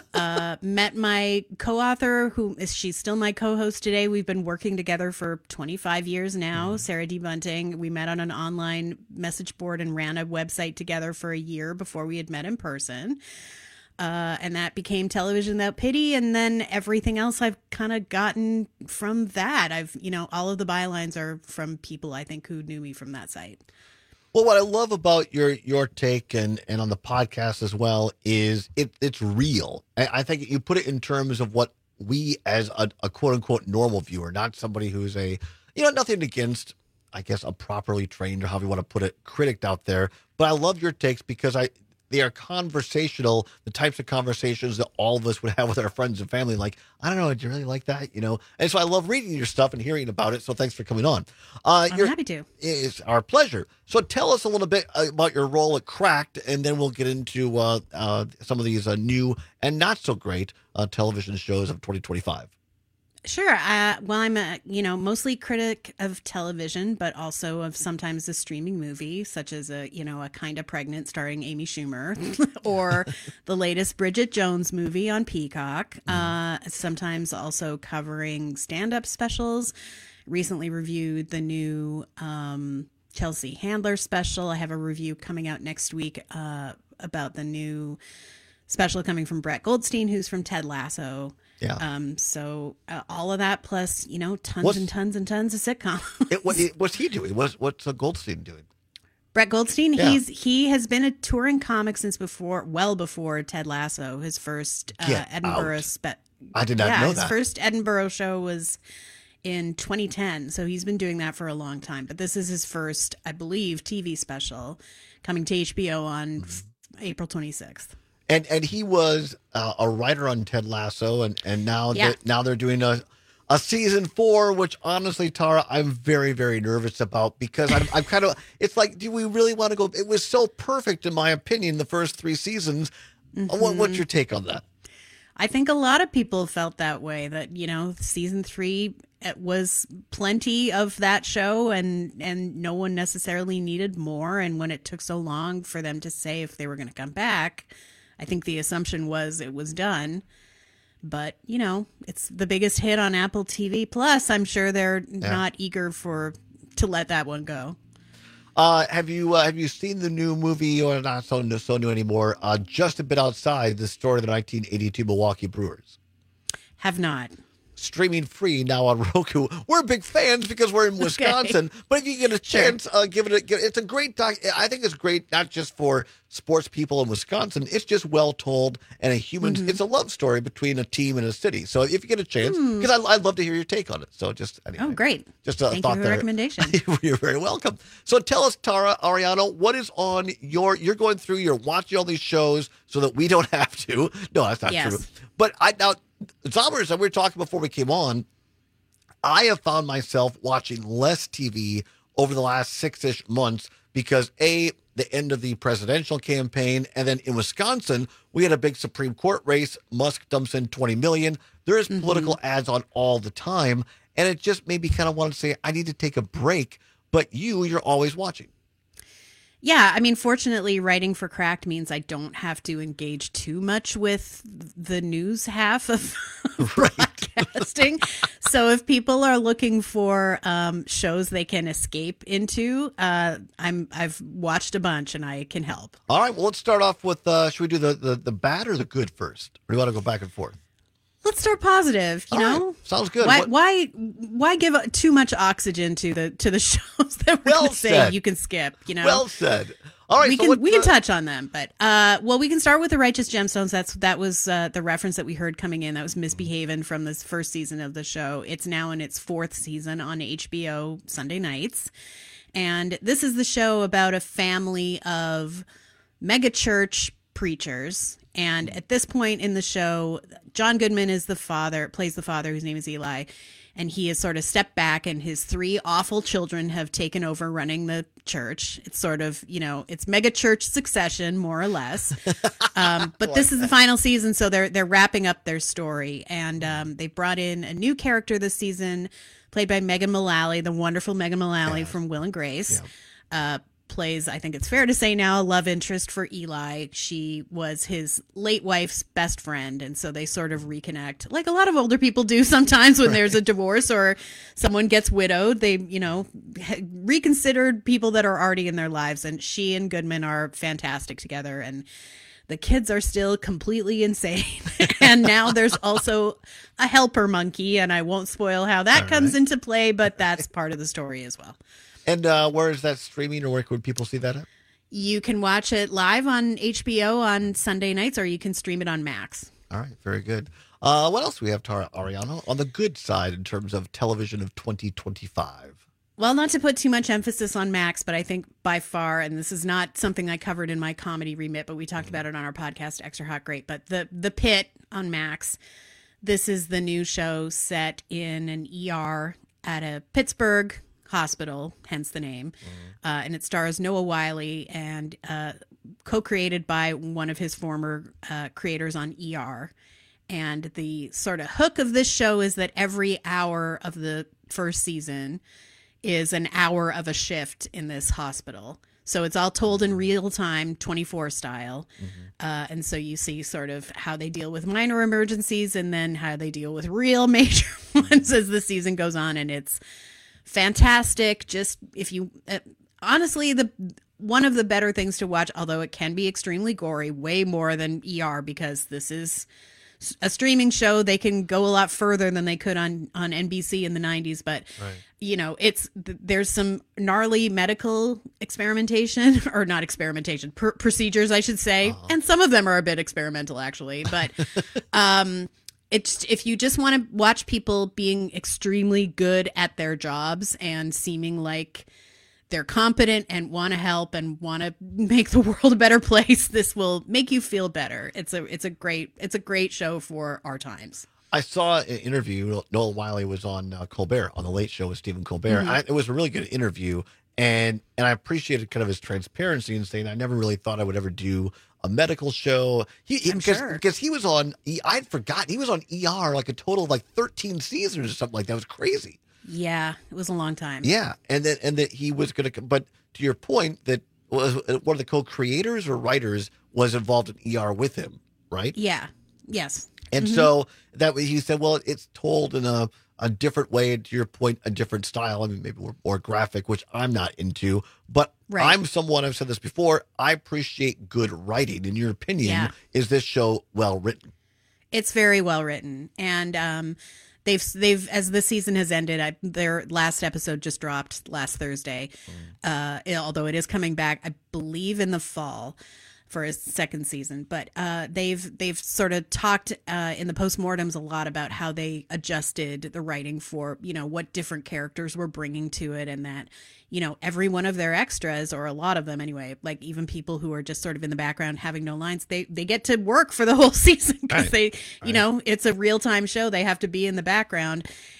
Met my co-author, she's still my co-host today. We've been working together for 25 years now, Sarah D. Bunting. We met on an online message board and ran a website together for a year before we had met in person. And that became Television Without Pity. And then everything else I've kind of gotten from that. All of the bylines are from people I think who knew me from that site. Well, what I love about your take and on the podcast as well is it's real. I think you put it in terms of what we as a quote unquote normal viewer, not somebody who's nothing against, I guess, a properly trained or however you want to put it, critic out there. But I love your takes because they are conversational, the types of conversations that all of us would have with our friends and family. Like, I don't know, do you really like that? And so I love reading your stuff and hearing about it. So thanks for coming on. I'm happy to. It's our pleasure. So tell us a little bit about your role at Cracked, and then we'll get into some of these new and not so great television shows of 2025. Sure. Well, I'm mostly critic of television, but also of sometimes a streaming movie, such as a Kinda Pregnant starring Amy Schumer, or the latest Bridget Jones movie on Peacock. Sometimes also covering stand-up specials. Recently reviewed the new Chelsea Handler special. I have a review coming out next week about the new special coming from Brett Goldstein, who's from Ted Lasso. Yeah. So all of that plus, tons and tons and tons of sitcom. What's he doing? What's Goldstein doing? Brett Goldstein, yeah. he has been a touring comic since well before Ted Lasso. His first Edinburgh I did not know that. His first Edinburgh show was in 2010. So he's been doing that for a long time. But this is his first, I believe, TV special coming to HBO on April 26th. And he was a writer on Ted Lasso, and now they're doing a season 4, which honestly, Tara, I'm very, very nervous about because I'm kind of, it's like, do we really want to go? It was so perfect, in my opinion, the first 3 seasons. What's your take on that? I think a lot of people felt that way, that, season 3 it was plenty of that show and no one necessarily needed more. And when it took so long for them to say if they were going to come back, I think the assumption was it was done, but it's the biggest hit on Apple TV Plus. I'm sure they're not eager to let that one go. Have you seen the new movie, or not so new anymore? Just a Bit Outside, the story of the 1982 Milwaukee Brewers. Have not. Streaming free now on Roku. We're big fans because we're in Wisconsin. Okay. But if you get a chance, give it. It's a great doc. I think it's great not just for sports people in Wisconsin. it's just well told and a human. Mm-hmm. It's a love story between a team and a city. So if you get a chance, because I'd love to hear your take on it. So just anyway. Oh, great! Just a Thank thought you for there. the recommendation. You're very welcome. So tell us, Tara Ariano, what is on your? You're going through. You're watching all these shows so that we don't have to. No, that's not true. But now. Zombers, and we were talking before we came on, I have found myself watching less TV over the last 6-ish months because the end of the presidential campaign, and then in Wisconsin, we had a big Supreme Court race. Musk dumps in $20 million. There is political ads on all the time, and it just made me kind of want to say, I need to take a break, but you're always watching. Yeah, I mean, fortunately, writing for Cracked means I don't have to engage too much with the news half of broadcasting. So if people are looking for shows they can escape into, I've watched a bunch and I can help. All right, well, let's start off with, should we do the bad or the good first? Or do you want to go back and forth? Let's start positive. You know, right. Sounds good. Why give too much oxygen to the shows that we're going to say you can skip? You know, well said. All right, we can touch on them, but we can start with the Righteous Gemstones. That was the reference that we heard coming in. That was Misbehavin' from this first season of the show. It's now in its 4th season on HBO Sunday nights, and this is the show about a family of megachurch preachers. And at this point in the show, John Goodman is plays the father, whose name is Eli. And he has sort of stepped back, and his 3 awful children have taken over running the church. It's sort of, it's mega church succession, more or less. But this is the final season, so they're wrapping up their story. And they brought in a new character this season, played by Megan Mullally, the wonderful Megan Mullally from Will and Grace. Yeah. Plays, I think it's fair to say now, a love interest for Eli. She was his late wife's best friend, and so they sort of reconnect, like a lot of older people do sometimes when there's a divorce or someone gets widowed. They, reconsidered people that are already in their lives, and she and Goodman are fantastic together, and the kids are still completely insane. And now there's also a helper monkey, and I won't spoil how that comes into play, but that's part of the story as well. And where is that streaming, or where could people see that at? You can watch it live on HBO on Sunday nights, or you can stream it on Max. All right, very good. What else do we have, Ariana, on the good side in terms of television of 2025? Well, not to put too much emphasis on Max, but I think by far, and this is not something I covered in my comedy remit, but we talked about it on our podcast, Extra Hot Great, but the Pit on Max, this is the new show set in an ER at a Pittsburgh hospital, hence the name, and it stars Noah Wyle and co-created by one of his former creators on ER. And the sort of hook of this show is that every hour of the first season is an hour of a shift in this hospital. So it's all told in real time, 24 style. And so you see sort of how they deal with minor emergencies and then how they deal with real major ones as the season goes on. And it's fantastic. Just if you honestly, one of the better things to watch, although it can be extremely gory, way more than ER, because this is a streaming show. They can go a lot further than they could on NBC in the 90s, but there's some gnarly medical experimentation, or not experimentation, procedures, I should say, and some of them are a bit experimental actually, but it's, if you just want to watch people being extremely good at their jobs and seeming like they're competent and want to help and want to make the world a better place, this will make you feel better. It's a great show for our times. I saw an interview. Noah Wyle was on Colbert, on the Late Show with Stephen Colbert. It was a really good interview, and I appreciated kind of his transparency in saying I never really thought I would ever do a medical show. Because he was on, I'd forgotten, he was on ER like a total of like 13 seasons or something like that. It was crazy. Yeah, it was a long time. Yeah, and that he was going to, but to your point, that was one of the co-creators or writers was involved in ER with him, right? Yeah, yes. And so that way he said, well, it's told in a different way, to your point, a different style. I mean, maybe more graphic, which I'm not into, but I'm someone, I've said this before, I appreciate good writing. In your opinion, is this show well written? It's very well written. And they've as the season has ended, their last episode just dropped last Thursday. Although it is coming back, I believe, in the fall for his second season, but they've sort of talked in the postmortems a lot about how they adjusted the writing for, what different characters were bringing to it, and that, every one of their extras, or a lot of them anyway, like even people who are just sort of in the background having no lines, they get to work for the whole season because it's a real-time show. They have to be in the background.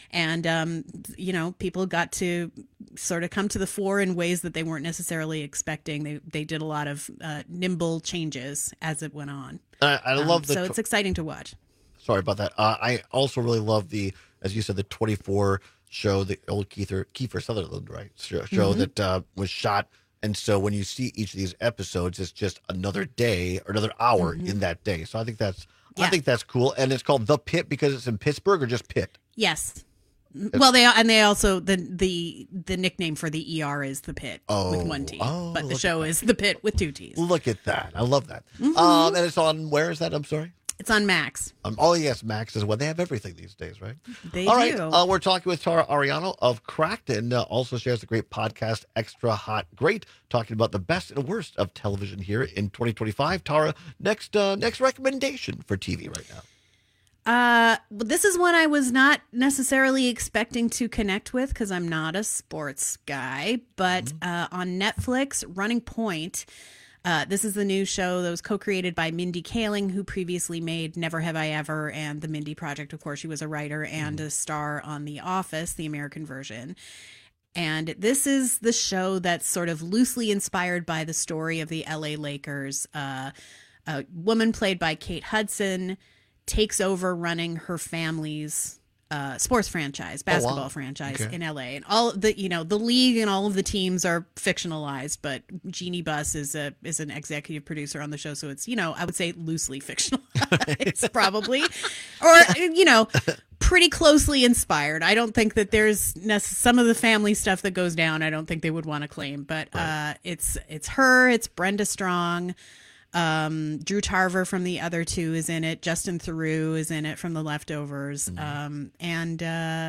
And, people got to sort of come to the fore in ways that they weren't necessarily expecting. They did a lot of nimble changes as it went on. I love so it's exciting to watch. Sorry about that. I also really love as you said, the 24 show, the old Kiefer Sutherland, right? Show that was shot. And so when you see each of these episodes, it's just another day or another hour in that day. So I think that's cool. And it's called The Pit because it's in Pittsburgh or just Pitt? Yes. Well, they also the nickname for the ER is The Pit with one T, but the show is The Pit with two T's. Look at that! I love that. And it's on, where is that? I'm sorry. It's on Max. Oh yes, Max is well. They have everything these days, right? They All do. right. We're talking with Tara Ariano of Cracked, and also shares the great podcast Extra Hot Great, talking about the best and worst of television here in 2025. Tara, next recommendation for TV right now. This is one I was not necessarily expecting to connect with because I'm not a sports guy, but on Netflix, Running Point. This is the new show that was co-created by Mindy Kaling, who previously made Never Have I Ever and The Mindy Project. Of course, she was a writer and a star on The Office, the American version. And this is the show that's sort of loosely inspired by the story of the LA Lakers. A woman played by Kate Hudson takes over running her family's sports franchise, basketball franchise in LA. And all the, the league and all of the teams are fictionalized, but Jeannie Buss is an executive producer on the show. So it's, I would say loosely fictionalized probably, or, pretty closely inspired. I don't think that there's some of the family stuff that goes down. I don't think they would want to claim, but it's her, it's Brenda Strong. Drew Tarver from the other two is in it. Justin Theroux is in it from The Leftovers. And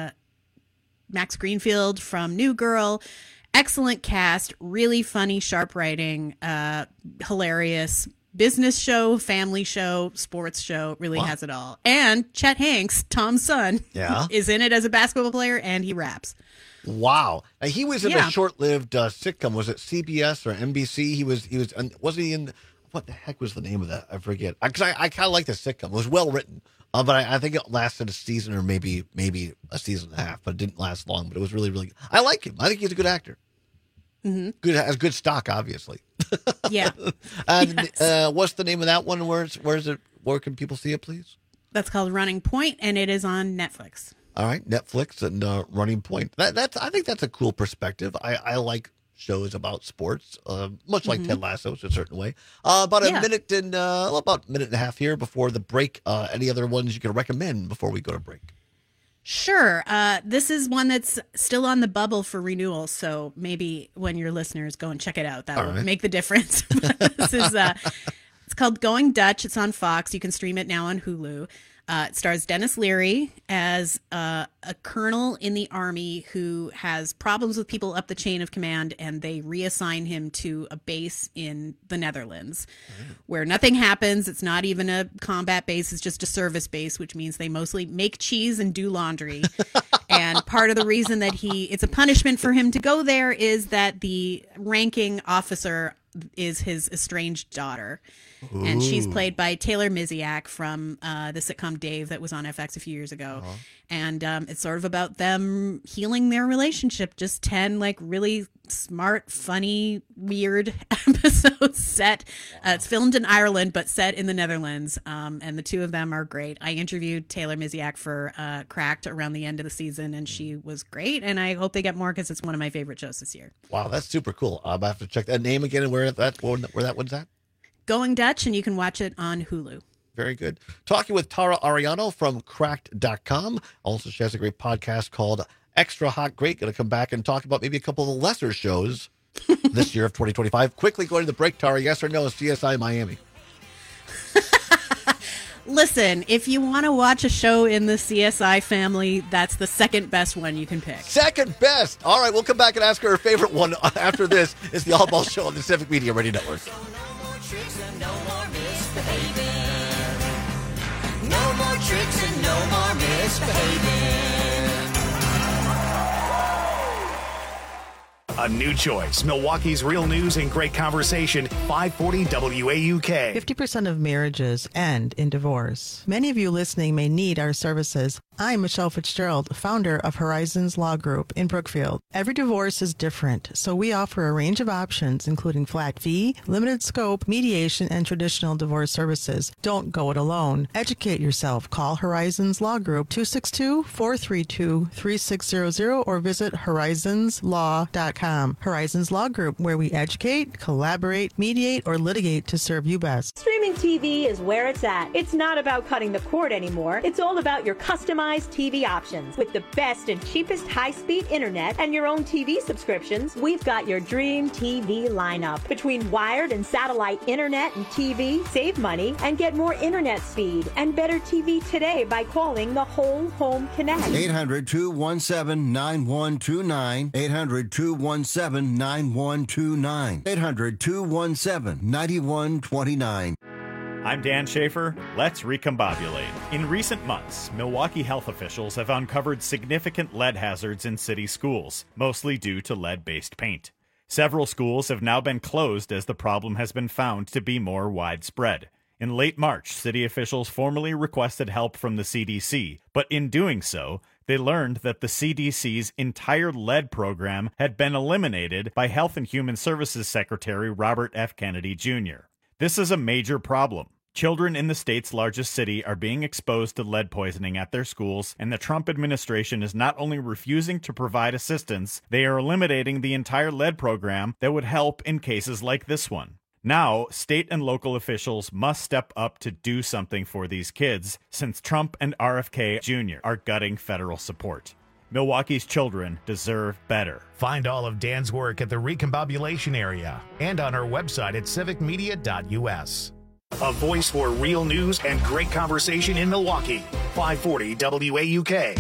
Max Greenfield from New Girl. Excellent cast, really funny, sharp writing, hilarious business show, family show, sports show, really has it all. And Chet Hanks, Tom's son, is in it as a basketball player, and he raps. Wow. Now, he was in a short-lived sitcom. Was it CBS or NBC? Wasn't he in... What the heck was the name of that? I forget. Because I kind of like the sitcom. It was well written, but I think it lasted a season or maybe a season and a half, but it didn't last long. But it was really, really good. I like him. I think he's a good actor. Good, has good stock, obviously. Yeah. And what's the name of that one? Where is it? Where can people see it, please? That's called Running Point, and it is on Netflix. All right, Netflix and Running Point. I think that's a cool perspective. I like shows about sports, much like Ted Lasso, in a certain way. About a minute and about a minute and a half here before the break. Any other ones you can recommend before we go to break? Sure. This is one that's still on the bubble for renewal, so maybe when your listeners go and check it out, that will make the difference. This is it's called Going Dutch. It's on Fox. You can stream it now on Hulu. It stars Dennis Leary as a colonel in the army who has problems with people up the chain of command, and they reassign him to a base in the Netherlands where nothing happens. It's not even a combat base. It's just a service base, which means they mostly make cheese and do laundry. And part of the reason that it's a punishment for him to go there is that the ranking officer is his estranged daughter. Ooh. And she's played by Taylor Miziak from the sitcom Dave that was on FX a few years ago. And it's sort of about them healing their relationship. Just 10 really smart, funny, weird episodes set. It's filmed in Ireland, but set in the Netherlands. And the two of them are great. I interviewed Taylor Miziak for Cracked around the end of the season, and she was great. And I hope they get more because it's one of my favorite shows this year. Wow, that's super cool. I have to check that name again and where that one's at. Going Dutch, and you can watch it on Hulu. Very good. Talking with Tara Ariano from Cracked.com. Also, she has a great podcast called Extra Hot Great. Going to come back and talk about maybe a couple of the lesser shows this year of 2025. Quickly going to the break, Tara. Yes or no, CSI Miami? Listen, if you want to watch a show in the CSI family, that's the second best one you can pick. Second best. All right, we'll come back and ask her favorite one after this. It's the All Ball Show on the Civic Media Radio Network. No more tricks and no more misbehaving. A new choice. Milwaukee's real news and great conversation. 540 WAUK. 50% of marriages end in divorce. Many of you listening may need our services. I'm Michelle Fitzgerald, founder of Horizons Law Group in Brookfield. Every divorce is different, so we offer a range of options, including flat fee, limited scope, mediation, and traditional divorce services. Don't go it alone. Educate yourself. Call Horizons Law Group 262-432-3600 or visit horizonslaw.com. Horizons Law Group, where we educate, collaborate, mediate, or litigate to serve you best. Streaming TV is where it's at. It's not about cutting the cord anymore. It's all about your customized TV options. With the best and cheapest high-speed internet and your own TV subscriptions, we've got your dream TV lineup. Between wired and satellite internet and TV, save money and get more internet speed and better TV today by calling the Whole Home Connect. 800-217-9129. 800-217-9129. 800-217-9129. I'm Dan Schaefer. Let's recombobulate. In recent months, Milwaukee health officials have uncovered significant lead hazards in city schools, mostly due to lead-based paint. Several schools have now been closed as the problem has been found to be more widespread. In late March, city officials formally requested help from the CDC, but in doing so, they learned that the CDC's entire lead program had been eliminated by Health and Human Services Secretary Robert F. Kennedy, Jr. This is a major problem. Children in the state's largest city are being exposed to lead poisoning at their schools, and the Trump administration is not only refusing to provide assistance, they are eliminating the entire lead program that would help in cases like this one. Now, state and local officials must step up to do something for these kids, since Trump and RFK Jr. are gutting federal support. Milwaukee's children deserve better. Find all of Dan's work at the Recombobulation area and on our website at civicmedia.us. A voice for real news and great conversation in Milwaukee. 540 WAUK.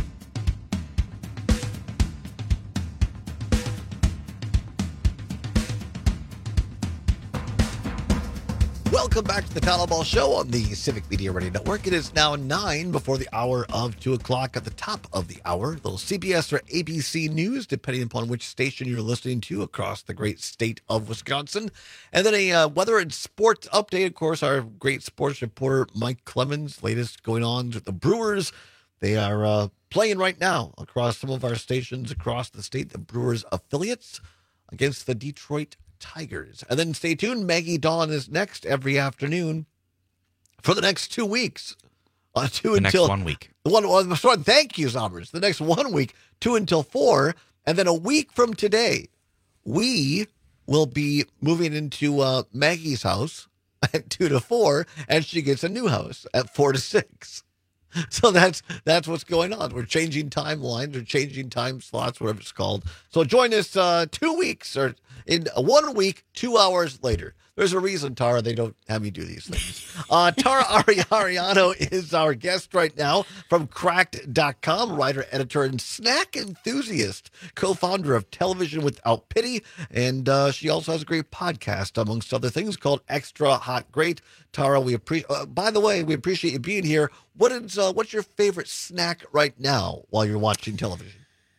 Welcome back to the Talaball Show on the Civic Media Radio Network. It is now 9 before the hour of 2 o'clock. At the top of the hour, little CBS or ABC News, depending upon which station you're listening to across the great state of Wisconsin. And then a weather and sports update. Of course, our great sports reporter, Mike Clemens, latest going on with the Brewers. They are playing right now across some of our stations across the state, the Brewers affiliates against the Detroit Tigers. And then stay tuned. Maggie Dawn is next every afternoon for the next 2 weeks. Next 1 week. Thank you, Zombers. The next 1 week, 2 until 4. And then a week from today, we will be moving into Maggie's house at 2 to 4, and she gets a new house at 4 to 6. So that's what's going on. We're changing timelines, or changing time slots, whatever it's called. So join us 2 weeks, or in 1 week, 2 hours later. There's a reason, Tara, they don't have me do these things. Tara Ariano is our guest right now from Cracked.com, writer, editor, and snack enthusiast, co-founder of Television Without Pity. And she also has a great podcast, amongst other things, called Extra Hot Great. Tara, we appreciate. By the way, we appreciate you being here. What's your favorite snack right now while you're watching television?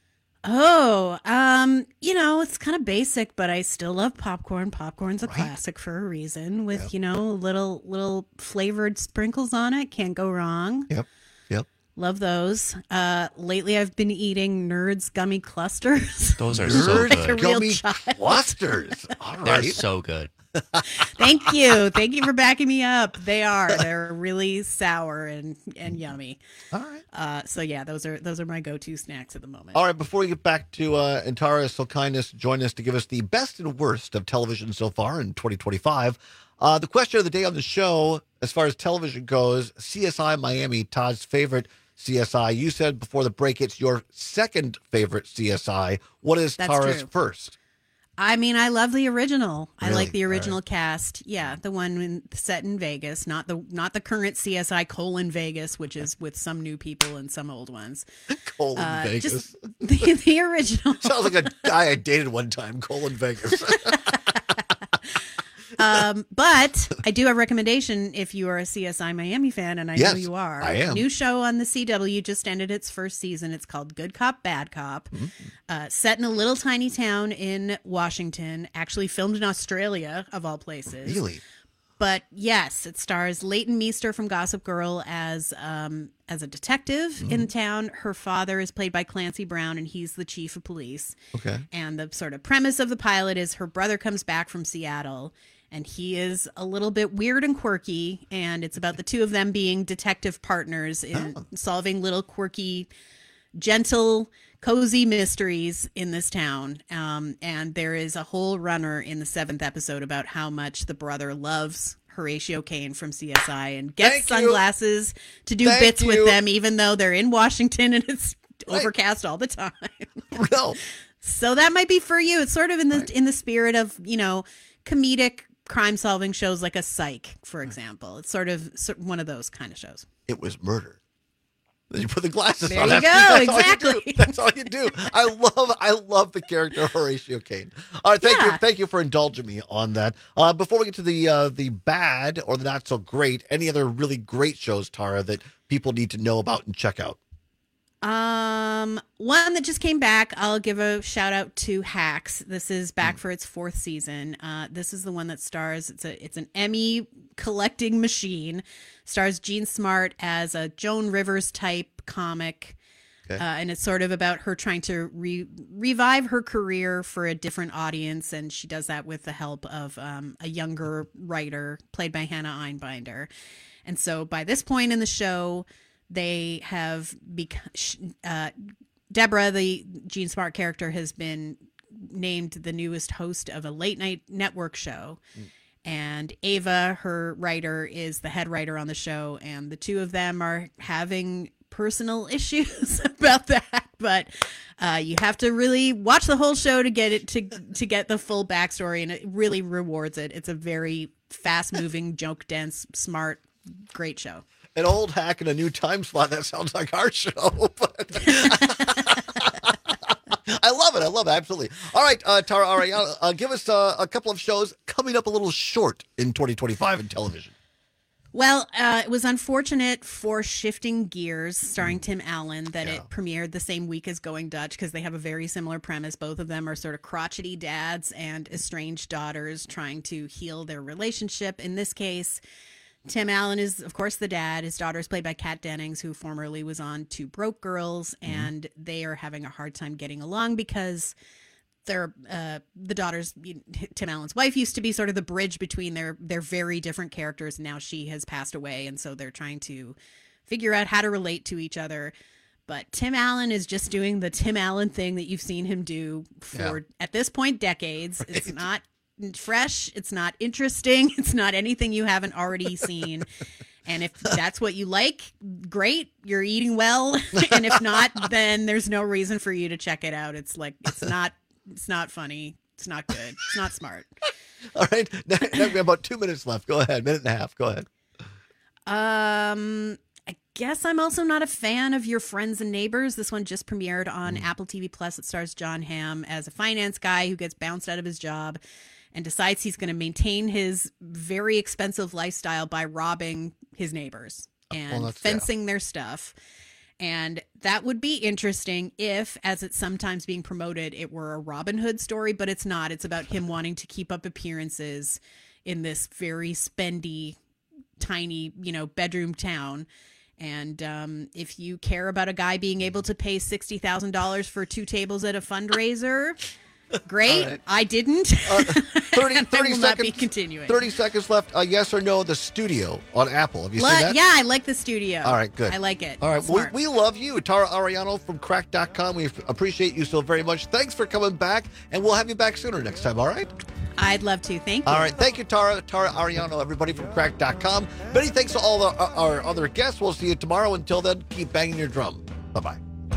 Oh, it's kind of basic, but I still love popcorn. Popcorn's a classic for a reason, with, little flavored sprinkles on it. Can't go wrong. Yep. Love those. Lately I've been eating Nerds gummy clusters. Those are so good. Like a real Gummy child. clusters. All right. They're so good. Thank you. Thank you for backing me up. They're really sour and yummy. All right. So yeah, those are my go-to snacks at the moment. All right, before we get back to Antara Silkainis, join us to give us the best and worst of television so far in 2025. The question of the day on the show, as far as television goes, CSI Miami, Todd's favorite CSI. You said before the break it's your second favorite CSI. What is Tara's first? I mean, I love the original. Really? I like the original cast. Yeah, the one set in Vegas, not the current CSI : Vegas, which is with some new people and some old ones. Vegas. Just the original. Sounds like a guy I dated one time. Vegas. But I do have a recommendation if you are a CSI Miami fan, and I know you are. I am. New show on the CW just ended its first season. It's called Good Cop, Bad Cop. Set in a little tiny town in Washington, actually filmed in Australia, of all places. Really? But yes, it stars Leighton Meester from Gossip Girl as a detective in town. Her father is played by Clancy Brown, and he's the chief of police. Okay. And the sort of premise of the pilot is her brother comes back from Seattle, and he is a little bit weird and quirky, and it's about the two of them being detective partners in solving little quirky, gentle, cozy mysteries in this town. And there is a whole runner in the 7th episode about how much the brother loves Horatio Caine from CSI and gets sunglasses to do bits with them, even though they're in Washington and it's overcast all the time. No. So that might be for you. It's sort of in the spirit of, comedic crime solving shows like a Psych, for example. It's sort of one of those kind of shows. It was murder. Then you put the glasses there on. There you that's go. Exactly. That's all you do. I love the character Horatio Caine. All right, thank you for indulging me on that. Before we get to the bad or the not so great, any other really great shows, Tara, that people need to know about and check out? One that just came back, I'll give a shout out to Hacks. This is back for its 4th season. This is the one that stars, it's an Emmy collecting machine, stars Jean Smart as a Joan Rivers type comic. Okay. And it's sort of about her trying to revive her career for a different audience. And she does that with the help of a younger writer played by Hannah Einbinder. And so by this point in the show, they have Deborah, the Jean Smart character, has been named the newest host of a late night network show. And Ava, her writer, is the head writer on the show. And the two of them are having personal issues about that. But you have to really watch the whole show to get it to get the full backstory. And it really rewards it. It's a very fast moving, joke dense, smart, great show. An old hack in a new time slot. That sounds like our show. But I love it. Absolutely. All right, Tara Ariano, give us a couple of shows coming up a little short in 2025 in television. Well, it was unfortunate for Shifting Gears, starring Tim Allen, that it premiered the same week as Going Dutch, because they have a very similar premise. Both of them are sort of crotchety dads and estranged daughters trying to heal their relationship. In this case, Tim Allen is, of course, the dad. His daughter is played by Kat Dennings, who formerly was on Two Broke Girls, and they are having a hard time getting along because they're the daughter's, Tim Allen's wife used to be sort of the bridge between their very different characters. Now she has passed away, and so they're trying to figure out how to relate to each other. But Tim Allen is just doing the Tim Allen thing that you've seen him do for, at this point, decades. Right. It's not fresh, it's not interesting, it's not anything you haven't already seen. And if that's what you like, great, you're eating well. And if not, then there's no reason for you to check it out. It's not funny, it's not good, it's not smart. All right, now we have about 2 minutes left. Go ahead, minute and a half. Go ahead. I guess I'm also not a fan of Your Friends and Neighbors. This one just premiered on Apple TV Plus. It stars John Hamm as a finance guy who gets bounced out of his job and decides he's going to maintain his very expensive lifestyle by robbing his neighbors and fencing their stuff. And that would be interesting if, as it's sometimes being promoted, it were a Robin Hood story, but it's not. It's about him wanting to keep up appearances in this very spendy, tiny, bedroom town. And if you care about a guy being able to pay $60,000 for 2 tables at a fundraiser, great. Right. I didn't. 30 seconds. Not be continuing. 30 seconds left. Yes or no, The Studio on Apple. Have you seen that? Yeah, I like The Studio. All right, good. I like it. All right, we love you, Tara Ariano from Cracked.com. We appreciate you so very much. Thanks for coming back, and we'll have you back sooner next time, all right? I'd love to. Thank you. All right, thank you, Tara Ariano, everybody from Cracked.com. Many thanks to all our other guests. We'll see you tomorrow. Until then, keep banging your drum. Bye-bye.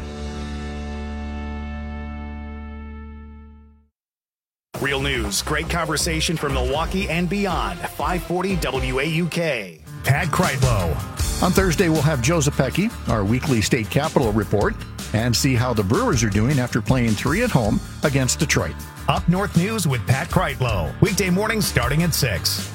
Real news, great conversation from Milwaukee and beyond. 540 WAUK. Pat Kreitlow. On Thursday, we'll have Joe Zepecki, our weekly state capitol report, and see how the Brewers are doing after playing 3 at home against Detroit. Up North News with Pat Kreitlow. Weekday mornings starting at 6.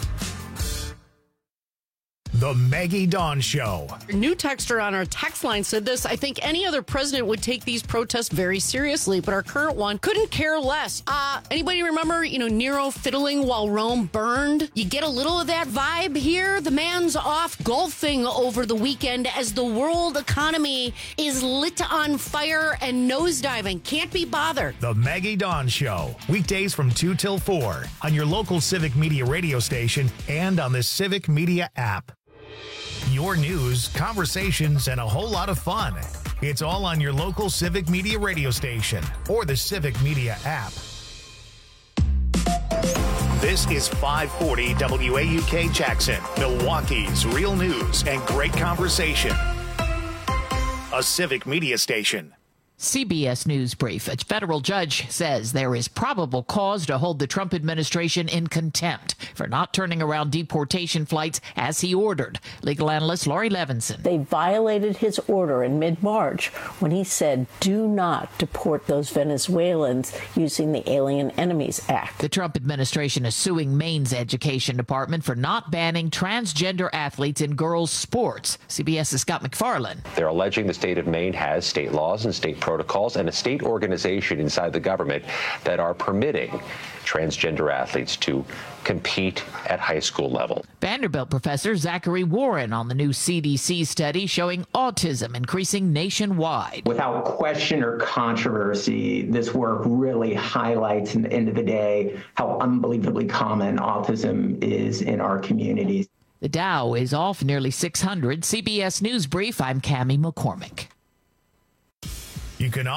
The Maggie Dawn Show. A new texter on our text line said this: I think any other president would take these protests very seriously, but our current one couldn't care less. Anybody remember, Nero fiddling while Rome burned? You get a little of that vibe here. The man's off golfing over the weekend as the world economy is lit on fire and nosediving. Can't be bothered. The Maggie Dawn Show. Weekdays from 2 till 4 on your local Civic Media radio station and on the Civic Media app. Your news, conversations, and a whole lot of fun. It's all on your local Civic Media radio station or the Civic Media app. This is 540 WAUK Jackson, Milwaukee's real news and great conversation. A Civic Media station. CBS News Brief. A federal judge says there is probable cause to hold the Trump administration in contempt for not turning around deportation flights as he ordered. Legal analyst Laurie Levinson. They violated his order in mid-March when he said, do not deport those Venezuelans using the Alien Enemies Act. The Trump administration is suing Maine's education department for not banning transgender athletes in girls' sports. CBS's Scott McFarland. They're alleging the state of Maine has state laws and state protocols and a state organization inside the government that are permitting transgender athletes to compete at high school level. Vanderbilt professor Zachary Warren on the new CDC study showing autism increasing nationwide. Without question or controversy, this work really highlights, in the end of the day, how unbelievably common autism is in our communities. The Dow is off nearly 600. CBS News Brief, I'm Cammie McCormick. You can